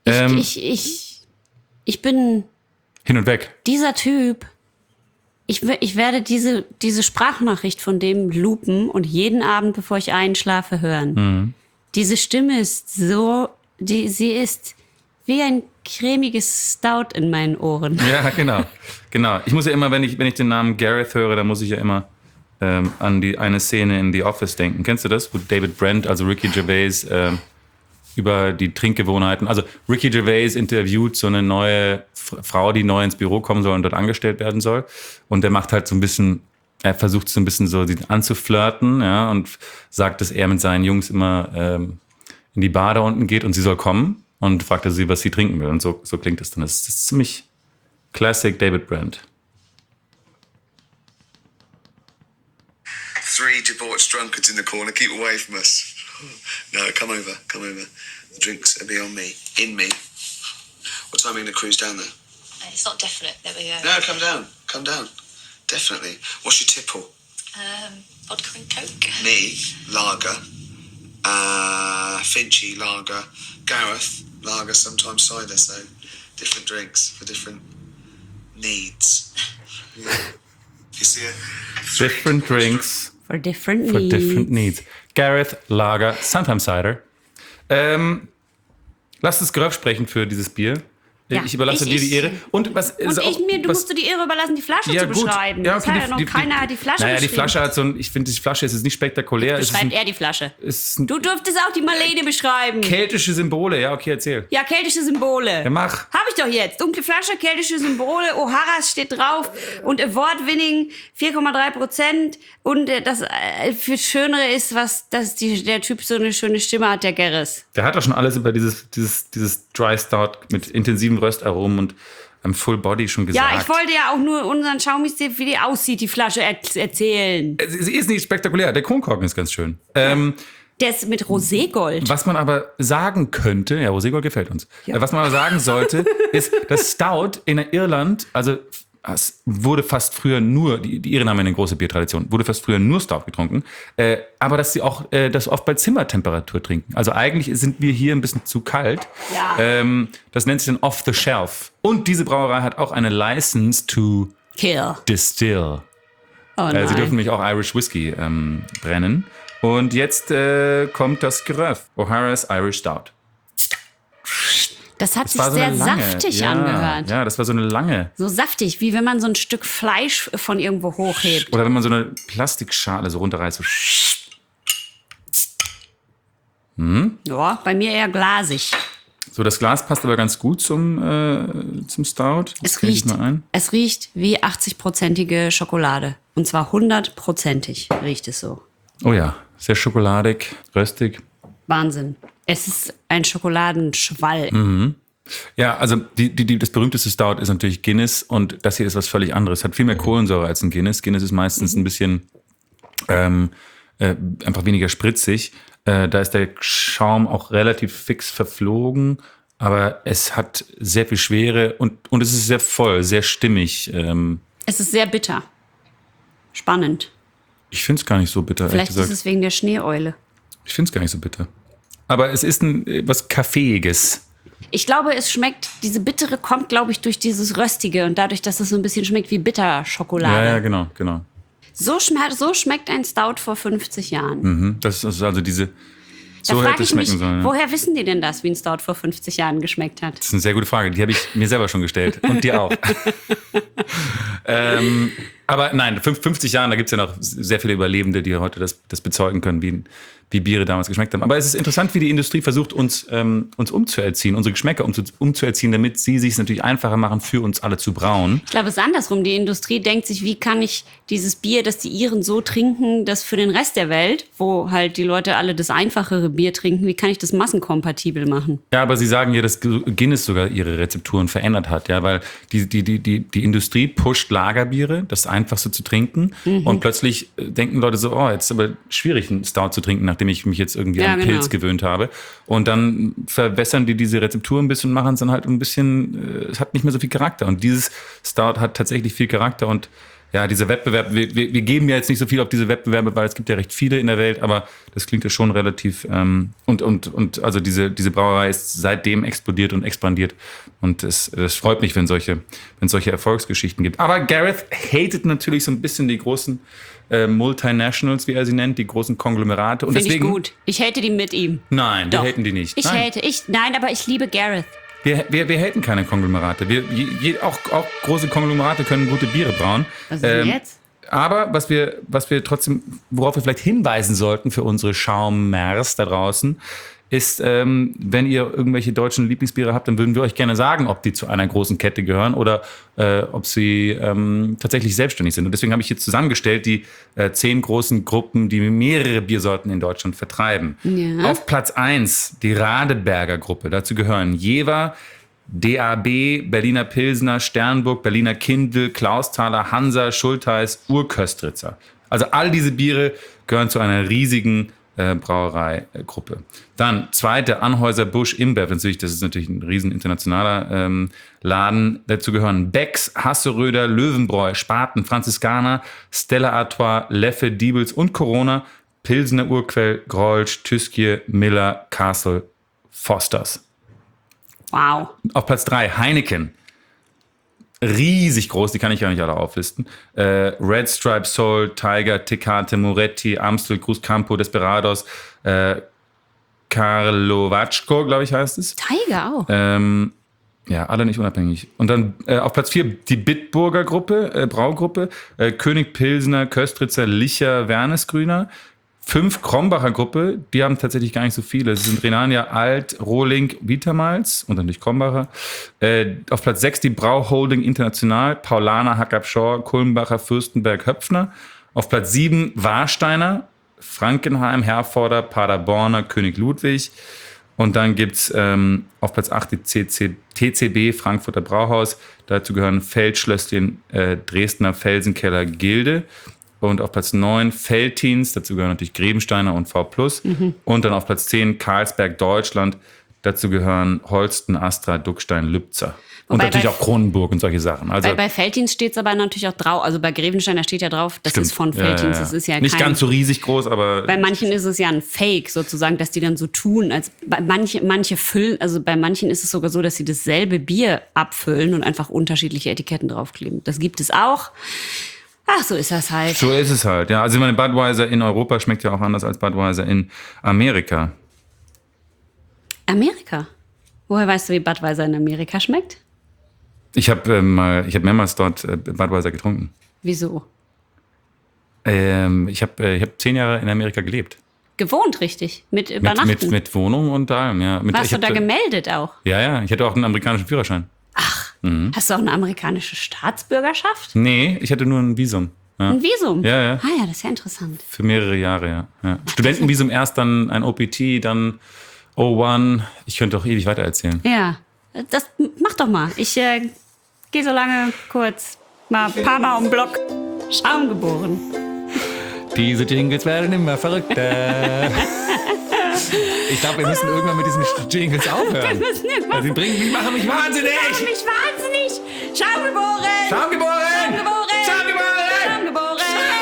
Ich bin hin und weg. Dieser Typ. Ich werde diese Sprachnachricht von dem loopen und jeden Abend, bevor ich einschlafe, hören. Mhm. Diese Stimme ist sie ist wie ein cremiges Stout in meinen Ohren. Ja, genau. Ich muss ja immer, wenn ich den Namen Gareth höre, dann muss ich ja immer an eine Szene in The Office denken. Kennst du das? Wo David Brent, also Ricky Gervais, über die Trinkgewohnheiten. Also Ricky Gervais interviewt so eine neue Frau, die neu ins Büro kommen soll und dort angestellt werden soll. Und der macht halt er versucht so ein bisschen so sie anzuflirten, ja, und sagt, dass er mit seinen Jungs immer in die Bar da unten geht und sie soll kommen. Und fragt sie, was sie trinken will. Und so klingt es dann. Das ist ziemlich classic David Brent. 3 debauched drunkards in the corner. Keep away from us. No, come over. The drinks are beyond me. in me. What time are you going to cruise down there? It's not definite. There we go. No, come down. Definitely. What's your tipple? Vodka and Coke. Me, lager. Finchy, lager. Gareth, lager, sometimes cider. So different drinks for different needs. Yeah. You see it? Different drinks For different for needs. different needs. Gareth, Lager, sometimes Cider. Lass das Geröff sprechen für dieses Bier. Ja, Ich überlasse dir die Ehre. Und was ist auch, Du musst dir die Ehre überlassen, die Flasche zu beschreiben. Ja, Das okay, hat ja noch keiner die Flasche Naja, die beschrieben. Flasche hat so ein, ich finde, die Flasche ist jetzt nicht spektakulär. Es ist Beschreibt ein, er die Flasche. es ist ein Du dürftest auch die Marlene beschreiben. keltische Symbole. Ja, okay, erzähl. Ja, keltische Symbole. Ja, mach. Hab ich doch jetzt. Dunkle Flasche, keltische Symbole, O'Haras steht drauf und Award-Winning 4,3%. Und das viel Schönere ist, dass der Typ so eine schöne Stimme hat, der Gerris. Der hat doch schon alles über dieses Dry Stout mit intensiven Röstaromen und einem Full Body schon gesagt. Ja, ich wollte ja auch nur unseren Schaumis, wie die aussieht, die Flasche erzählen. Sie ist nicht spektakulär. Der Kronkorken ist ganz schön. Der ist mit Roségold. Was man aber sagen könnte, ja, Roségold gefällt uns. Ja. Was man aber sagen sollte, ist, dass Stout in Irland, also es wurde fast früher nur, die Iren haben eine große Biertradition, wurde fast früher nur Stout getrunken, aber dass sie auch das oft bei Zimmertemperatur trinken. Also eigentlich sind wir hier ein bisschen zu kalt. Ja. Das nennt sich dann Off the Shelf. Und diese Brauerei hat auch eine License to Kill. distill. Oh nein. Sie dürfen nämlich auch Irish Whiskey brennen. Und jetzt kommt das Geröff. O'Hara's Irish Stout. Das hat Das sich war so sehr eine lange, saftig angehört. Ja, das war so eine lange. So saftig, wie wenn man so ein Stück Fleisch von irgendwo hochhebt. Oder wenn man so eine Plastikschale so runterreißt. So. Ja, bei mir eher glasig. So, das Glas passt aber ganz gut zum Stout. Das kriege ich mal ein. Es riecht wie 80-prozentige Schokolade. Und zwar 100-prozentig riecht es so. Oh ja, sehr schokoladig, röstig. Wahnsinn. Es ist ein Schokoladenschwall. Ja, also das berühmteste Stout ist natürlich Guinness und das hier ist was völlig anderes. Hat viel mehr Kohlensäure als ein Guinness. Guinness ist meistens ein bisschen einfach weniger spritzig. Da ist der Schaum auch relativ fix verflogen, aber es hat sehr viel Schwere und es ist sehr voll, sehr stimmig. Es ist sehr bitter. Spannend. Ich finde es gar nicht so bitter, Vielleicht ehrlich ist gesagt. es wegen der Schneeeule. Ich finde es gar nicht so bitter. Aber es ist was Kaffeeiges. Ich glaube, diese Bittere kommt, glaube ich, durch dieses Röstige und dadurch, dass es so ein bisschen schmeckt wie Bitterschokolade. Ja, genau. So schmeckt ein Stout vor 50 Jahren. Das ist also diese. Da So frage hätte es ich mich, schmecken sollen. Ja. woher wissen die denn das, wie ein Stout vor 50 Jahren geschmeckt hat? Das ist eine sehr gute Frage. Die habe ich mir selber schon gestellt. Und dir auch. Aber nein, 50 Jahren, da gibt es ja noch sehr viele Überlebende, die heute das bezeugen können, wie Biere damals geschmeckt haben. Aber es ist interessant, wie die Industrie versucht, uns umzuerziehen, unsere Geschmäcker umzuerziehen, damit sie sich es natürlich einfacher machen, für uns alle zu brauen. Ich glaube, es ist andersrum. Die Industrie denkt sich, wie kann ich dieses Bier, das die Iren so trinken, das für den Rest der Welt, wo halt die Leute alle das einfachere Bier trinken, wie kann ich das massenkompatibel machen? Ja, aber sie sagen ja, dass Guinness sogar ihre Rezepturen verändert hat, ja, weil die Industrie pusht Lagerbiere, das Einfachste zu trinken, und plötzlich denken Leute so, oh, jetzt ist aber schwierig, einen Stout zu trinken, nachdem ich mich jetzt irgendwie an Pilz gewöhnt habe. Und dann verwässern die diese Rezeptur ein bisschen und machen es dann halt ein bisschen, es hat nicht mehr so viel Charakter. Und dieses Stout hat tatsächlich viel Charakter und ja, dieser Wettbewerb, wir geben ja jetzt nicht so viel auf diese Wettbewerbe, weil es gibt ja recht viele in der Welt, aber das klingt ja schon relativ, und also diese Brauerei ist seitdem explodiert und expandiert und es freut mich, wenn solche Erfolgsgeschichten gibt. Aber Gareth hatet natürlich so ein bisschen die großen Multinationals, wie er sie nennt, die großen Konglomerate. Und Finde ich deswegen, gut. Ich hate die mit ihm. Nein, wir Doch. haten die nicht. Nein, aber ich liebe Gareth. Wir haten keine Konglomerate. Auch große Konglomerate können gute Biere brauen. Was ist denn jetzt? Aber was wir trotzdem, worauf wir vielleicht hinweisen sollten für unsere Schaummers da draußen, ist, wenn ihr irgendwelche deutschen Lieblingsbiere habt, dann würden wir euch gerne sagen, ob die zu einer großen Kette gehören oder ob sie tatsächlich selbstständig sind. Und deswegen habe ich jetzt zusammengestellt die 10 großen Gruppen, die mehrere Biersorten in Deutschland vertreiben. Ja. Auf Platz 1 die Radeberger Gruppe. Dazu gehören Jever, DAB, Berliner Pilsner, Sternburg, Berliner Kindl, Klausthaler, Hansa, Schultheiß, Urköstritzer. Also all diese Biere gehören zu einer riesigen Brauereigruppe. Dann zweite Anheuser-Busch InBev, das ist natürlich ein riesen internationaler Laden. Dazu gehören Becks, Hasseröder, Löwenbräu, Spaten, Franziskaner, Stella Artois, Leffe, Diebels und Corona, Pilsener Urquell, Grolsch, Tüskje, Miller, Castle, Fosters. Wow. Auf Platz 3 Heineken. Riesig groß, die kann ich gar nicht alle auflisten. Red Stripe, Soul, Tiger, Tecate, Moretti, Amstel, Cruzcampo, Desperados, Karlovatschko, glaube ich, heißt es. Tiger auch. Ja, alle nicht unabhängig. Und dann auf Platz 4 die Bitburger Gruppe, Braugruppe, König Pilsner, Köstritzer, Licher, Wernesgrüner. 5 Krombacher Gruppe, die haben tatsächlich gar nicht so viele. Es sind Rhenania, Alt, Rohling, Vitamalz und dann durch Krombacher. Auf Platz 6 die Brauholding International, Paulaner, Hackabschor, Kulmbacher, Fürstenberg, Höpfner. Auf Platz 7 Warsteiner, Frankenheim, Herforder, Paderborner, König Ludwig. Und dann gibt's auf Platz 8 die TCB, Frankfurter Brauhaus. Dazu gehören Feldschlösschen, Dresdner Felsenkeller, Gilde. Und auf Platz 9 Veltins, dazu gehören natürlich Grebensteiner und V+. Und dann auf Platz 10 Carlsberg Deutschland, dazu gehören Holsten, Astra, Duckstein, Lübzer. Und Wobei natürlich auch Kronenburg und solche Sachen. Also bei Veltins steht es aber natürlich auch drauf, also bei Grebensteiner steht ja drauf, das ist von Veltins. Das ist ja nicht ganz so riesig groß, aber bei manchen ist es ja ein Fake sozusagen, dass die dann so tun, als bei manche füllen, also bei manchen ist es sogar so, dass sie dasselbe Bier abfüllen und einfach unterschiedliche Etiketten draufkleben. Das gibt es auch. Ach, so ist das halt. So ist es halt, ja. Also ich meine, Budweiser in Europa schmeckt ja auch anders als Budweiser in Amerika. Amerika? Woher weißt du, wie Budweiser in Amerika schmeckt? Ich habe mehrmals dort Budweiser getrunken. Wieso? Ich hab 10 Jahre in Amerika gelebt. Gewohnt, richtig? Mit Übernachten? Mit Wohnung und allem, ja. Warst du da gemeldet auch? Ja. Ich hatte auch einen amerikanischen Führerschein. Hast du auch eine amerikanische Staatsbürgerschaft? Nee, ich hatte nur ein Visum. Ja. Ein Visum? Ja. Ah ja, das ist ja interessant. Für mehrere Jahre, ja. Studentenvisum erst, dann ein OPT, dann O1. Ich könnte doch ewig weiter erzählen. Ja, das mach doch mal. Ich gehe so lange kurz mal ein paar Mal um den Block. Schaum geboren. Diese Jingles werden immer verrückter. Ich glaube, wir müssen irgendwann mit diesen Jingles aufhören. Die machen mich wahnsinnig. Schaum geboren. Schaum geboren. Schaum geboren.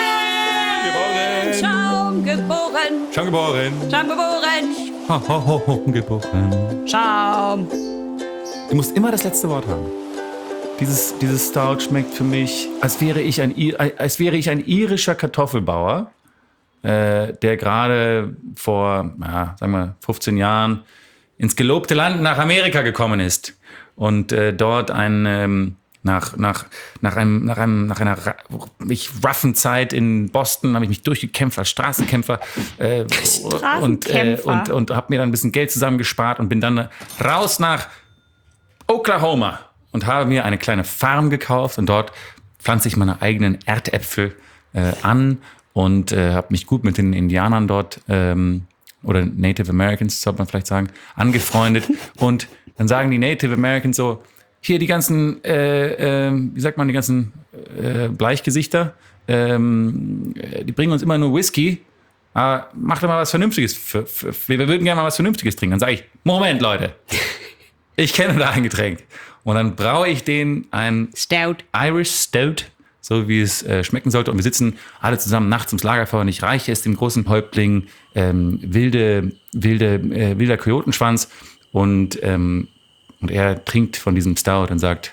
Schaum geboren. Schaum geboren. Schaum geboren. Schaum geboren. Schaum. Du musst immer das letzte Wort haben. Dieses Stout schmeckt für mich, als wäre ich ein irischer Kartoffelbauer, der gerade vor, sagen wir, 15 Jahren ins gelobte Land nach Amerika gekommen ist und dort nach einer roughen Zeit in Boston habe ich mich durchgekämpft als Straßenkämpfer, und habe mir dann ein bisschen Geld zusammengespart und bin dann raus nach Oklahoma und habe mir eine kleine Farm gekauft und dort pflanze ich meine eigenen Erdäpfel an und habe mich gut mit den Indianern dort oder Native Americans, sollte man vielleicht sagen, angefreundet. Und dann sagen die Native Americans so, hier die ganzen, die ganzen Bleichgesichter, die bringen uns immer nur Whisky. Mach doch mal was Vernünftiges. Wir würden gerne mal was Vernünftiges trinken. Dann sage ich, Moment, Leute, ich kenne da ein Getränk. Und dann braue ich denen ein Stout. Irish Stout, so wie es schmecken sollte. Und wir sitzen alle zusammen nachts ums Lagerfeuer und ich reiche es dem großen Häuptling wilder Kojotenschwanz und er trinkt von diesem Stout und sagt,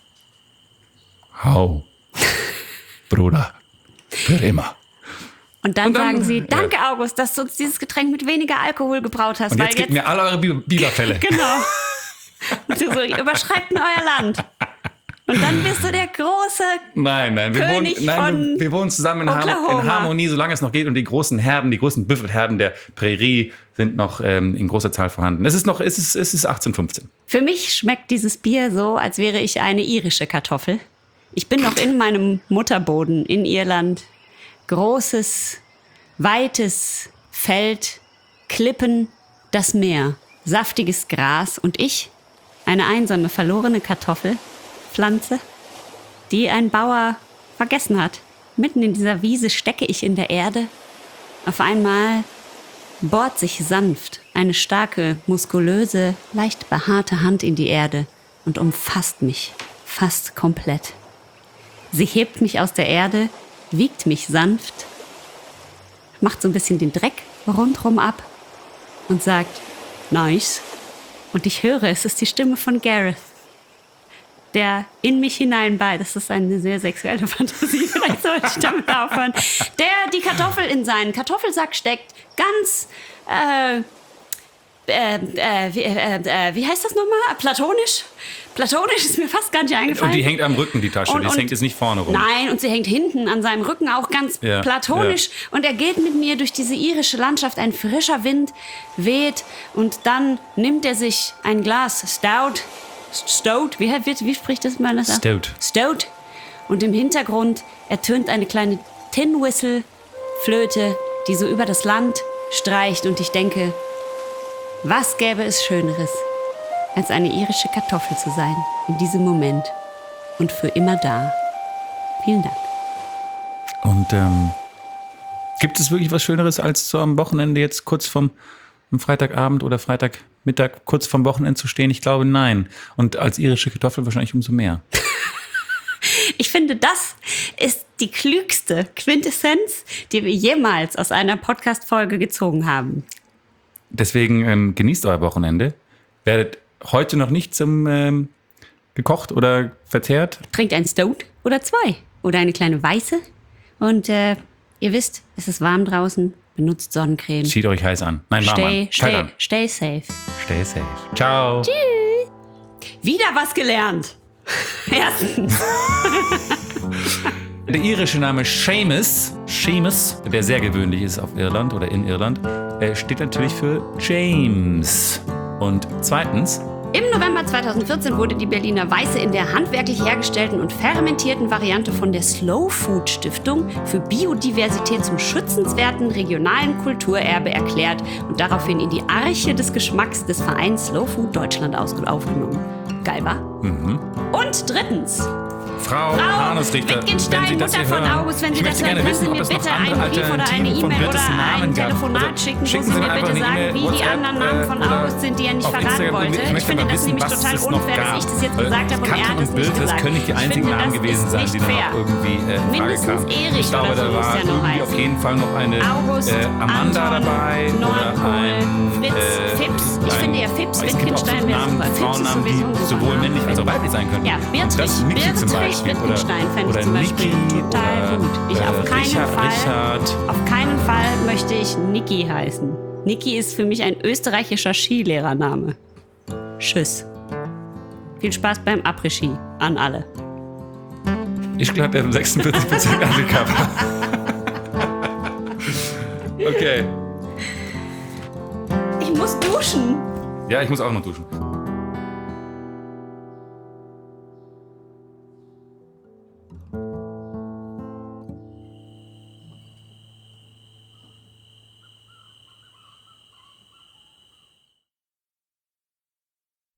hau, Bruder, für immer. Und dann sagen sie, danke August, dass du uns dieses Getränk mit weniger Alkohol gebraut hast. Und jetzt gebt mir alle eure Biberfälle. Genau. Und du so, überschreibt mir euer Land. Und dann bist du der große Nein, wir wohnen zusammen in Harmonie, solange es noch geht. Und die großen Herden, die großen Büffelherden der Prärie sind noch in großer Zahl vorhanden. Es ist 1815. Für mich schmeckt dieses Bier so, als wäre ich eine irische Kartoffel. Ich bin noch in meinem Mutterboden in Irland. Großes, weites Feld, Klippen, das Meer, saftiges Gras und ich, eine einsame, verlorene Kartoffelpflanze, die ein Bauer vergessen hat. Mitten in dieser Wiese stecke ich in der Erde. Auf einmal bohrt sich sanft eine starke, muskulöse, leicht behaarte Hand in die Erde und umfasst mich fast komplett. Sie hebt mich aus der Erde, wiegt mich sanft, macht so ein bisschen den Dreck rundherum ab und sagt, nice. Und ich höre, es ist die Stimme von Gareth, der in mich hineinbeißt. Das ist eine sehr sexuelle Fantasie, vielleicht sollte ich damit aufhören. Der die Kartoffel in seinen Kartoffelsack steckt, ganz, wie heißt das nochmal? Platonisch? Platonisch ist mir fast gar nicht eingefallen. Und die hängt am Rücken, die Tasche. Die hängt jetzt nicht vorne rum. Nein, und sie hängt hinten an seinem Rücken auch ganz platonisch. Ja. Und er geht mit mir durch diese irische Landschaft. Ein frischer Wind weht. Und dann nimmt er sich ein Glas Stout. Wie spricht das mal? Stout. Und im Hintergrund ertönt eine kleine Tin Whistle Flöte, die so über das Land streicht. Und ich denke, was gäbe es Schöneres, als eine irische Kartoffel zu sein, in diesem Moment und für immer da. Vielen Dank. Und gibt es wirklich was Schöneres, als so am Wochenende jetzt kurz am Freitagabend oder Freitagmittag kurz vorm Wochenende zu stehen? Ich glaube, nein. Und als irische Kartoffel wahrscheinlich umso mehr. Ich finde, das ist die klügste Quintessenz, die wir jemals aus einer Podcast-Folge gezogen haben. Deswegen genießt euer Wochenende. Werdet heute noch nicht zum gekocht oder verzehrt. Trinkt ein Stout oder 2 oder eine kleine Weiße. Und ihr wisst, es ist warm draußen. Benutzt Sonnencreme. Zieht euch heiß an. Nein, warm an. Stay safe. Stay safe. Ciao. Tschüss. Wieder was gelernt. Erstens. Der irische Name Seamus, der sehr gewöhnlich ist auf Irland oder in Irland, steht natürlich für James. Und zweitens, im November 2014 wurde die Berliner Weiße in der handwerklich hergestellten und fermentierten Variante von der Slow Food Stiftung für Biodiversität zum schützenswerten regionalen Kulturerbe erklärt und daraufhin in die Arche des Geschmacks des Vereins Slow Food Deutschland aufgenommen. Geil, wa? Mhm. Und drittens, Frau Hanusrichter, Wittgenstein, Mutter von August, wenn Sie das hören, können Sie mir bitte einen Brief oder eine E-Mail oder ein Telefonat schicken, wo Sie mir bitte sagen, wie die anderen Namen von August sind, die er nicht verraten wollte. Ich finde das nämlich total unfair, dass ich das jetzt gesagt habe und er hat es nicht gesagt. Das können nicht die einzigen Namen gewesen sein, die noch irgendwie in Frage kamen. Erich Ich glaube, da war irgendwie auf jeden Fall noch eine August, Amanda Anton, dabei oder ein Fritz, Fips. Ich finde ja Fips, Wittgenstein wäre super. Frauennamen, die sowohl männlich als auch weiblich sein können. Ja, Beatrix Wittgenstein fände ich zum Beispiel total gut. Auf keinen Fall möchte ich Niki heißen. Niki ist für mich ein österreichischer Skilehrername. Tschüss. Viel Spaß beim Après-Ski an alle. Ich glaube, 46% Undercover. Okay. Ich muss duschen. Ja, ich muss auch noch duschen.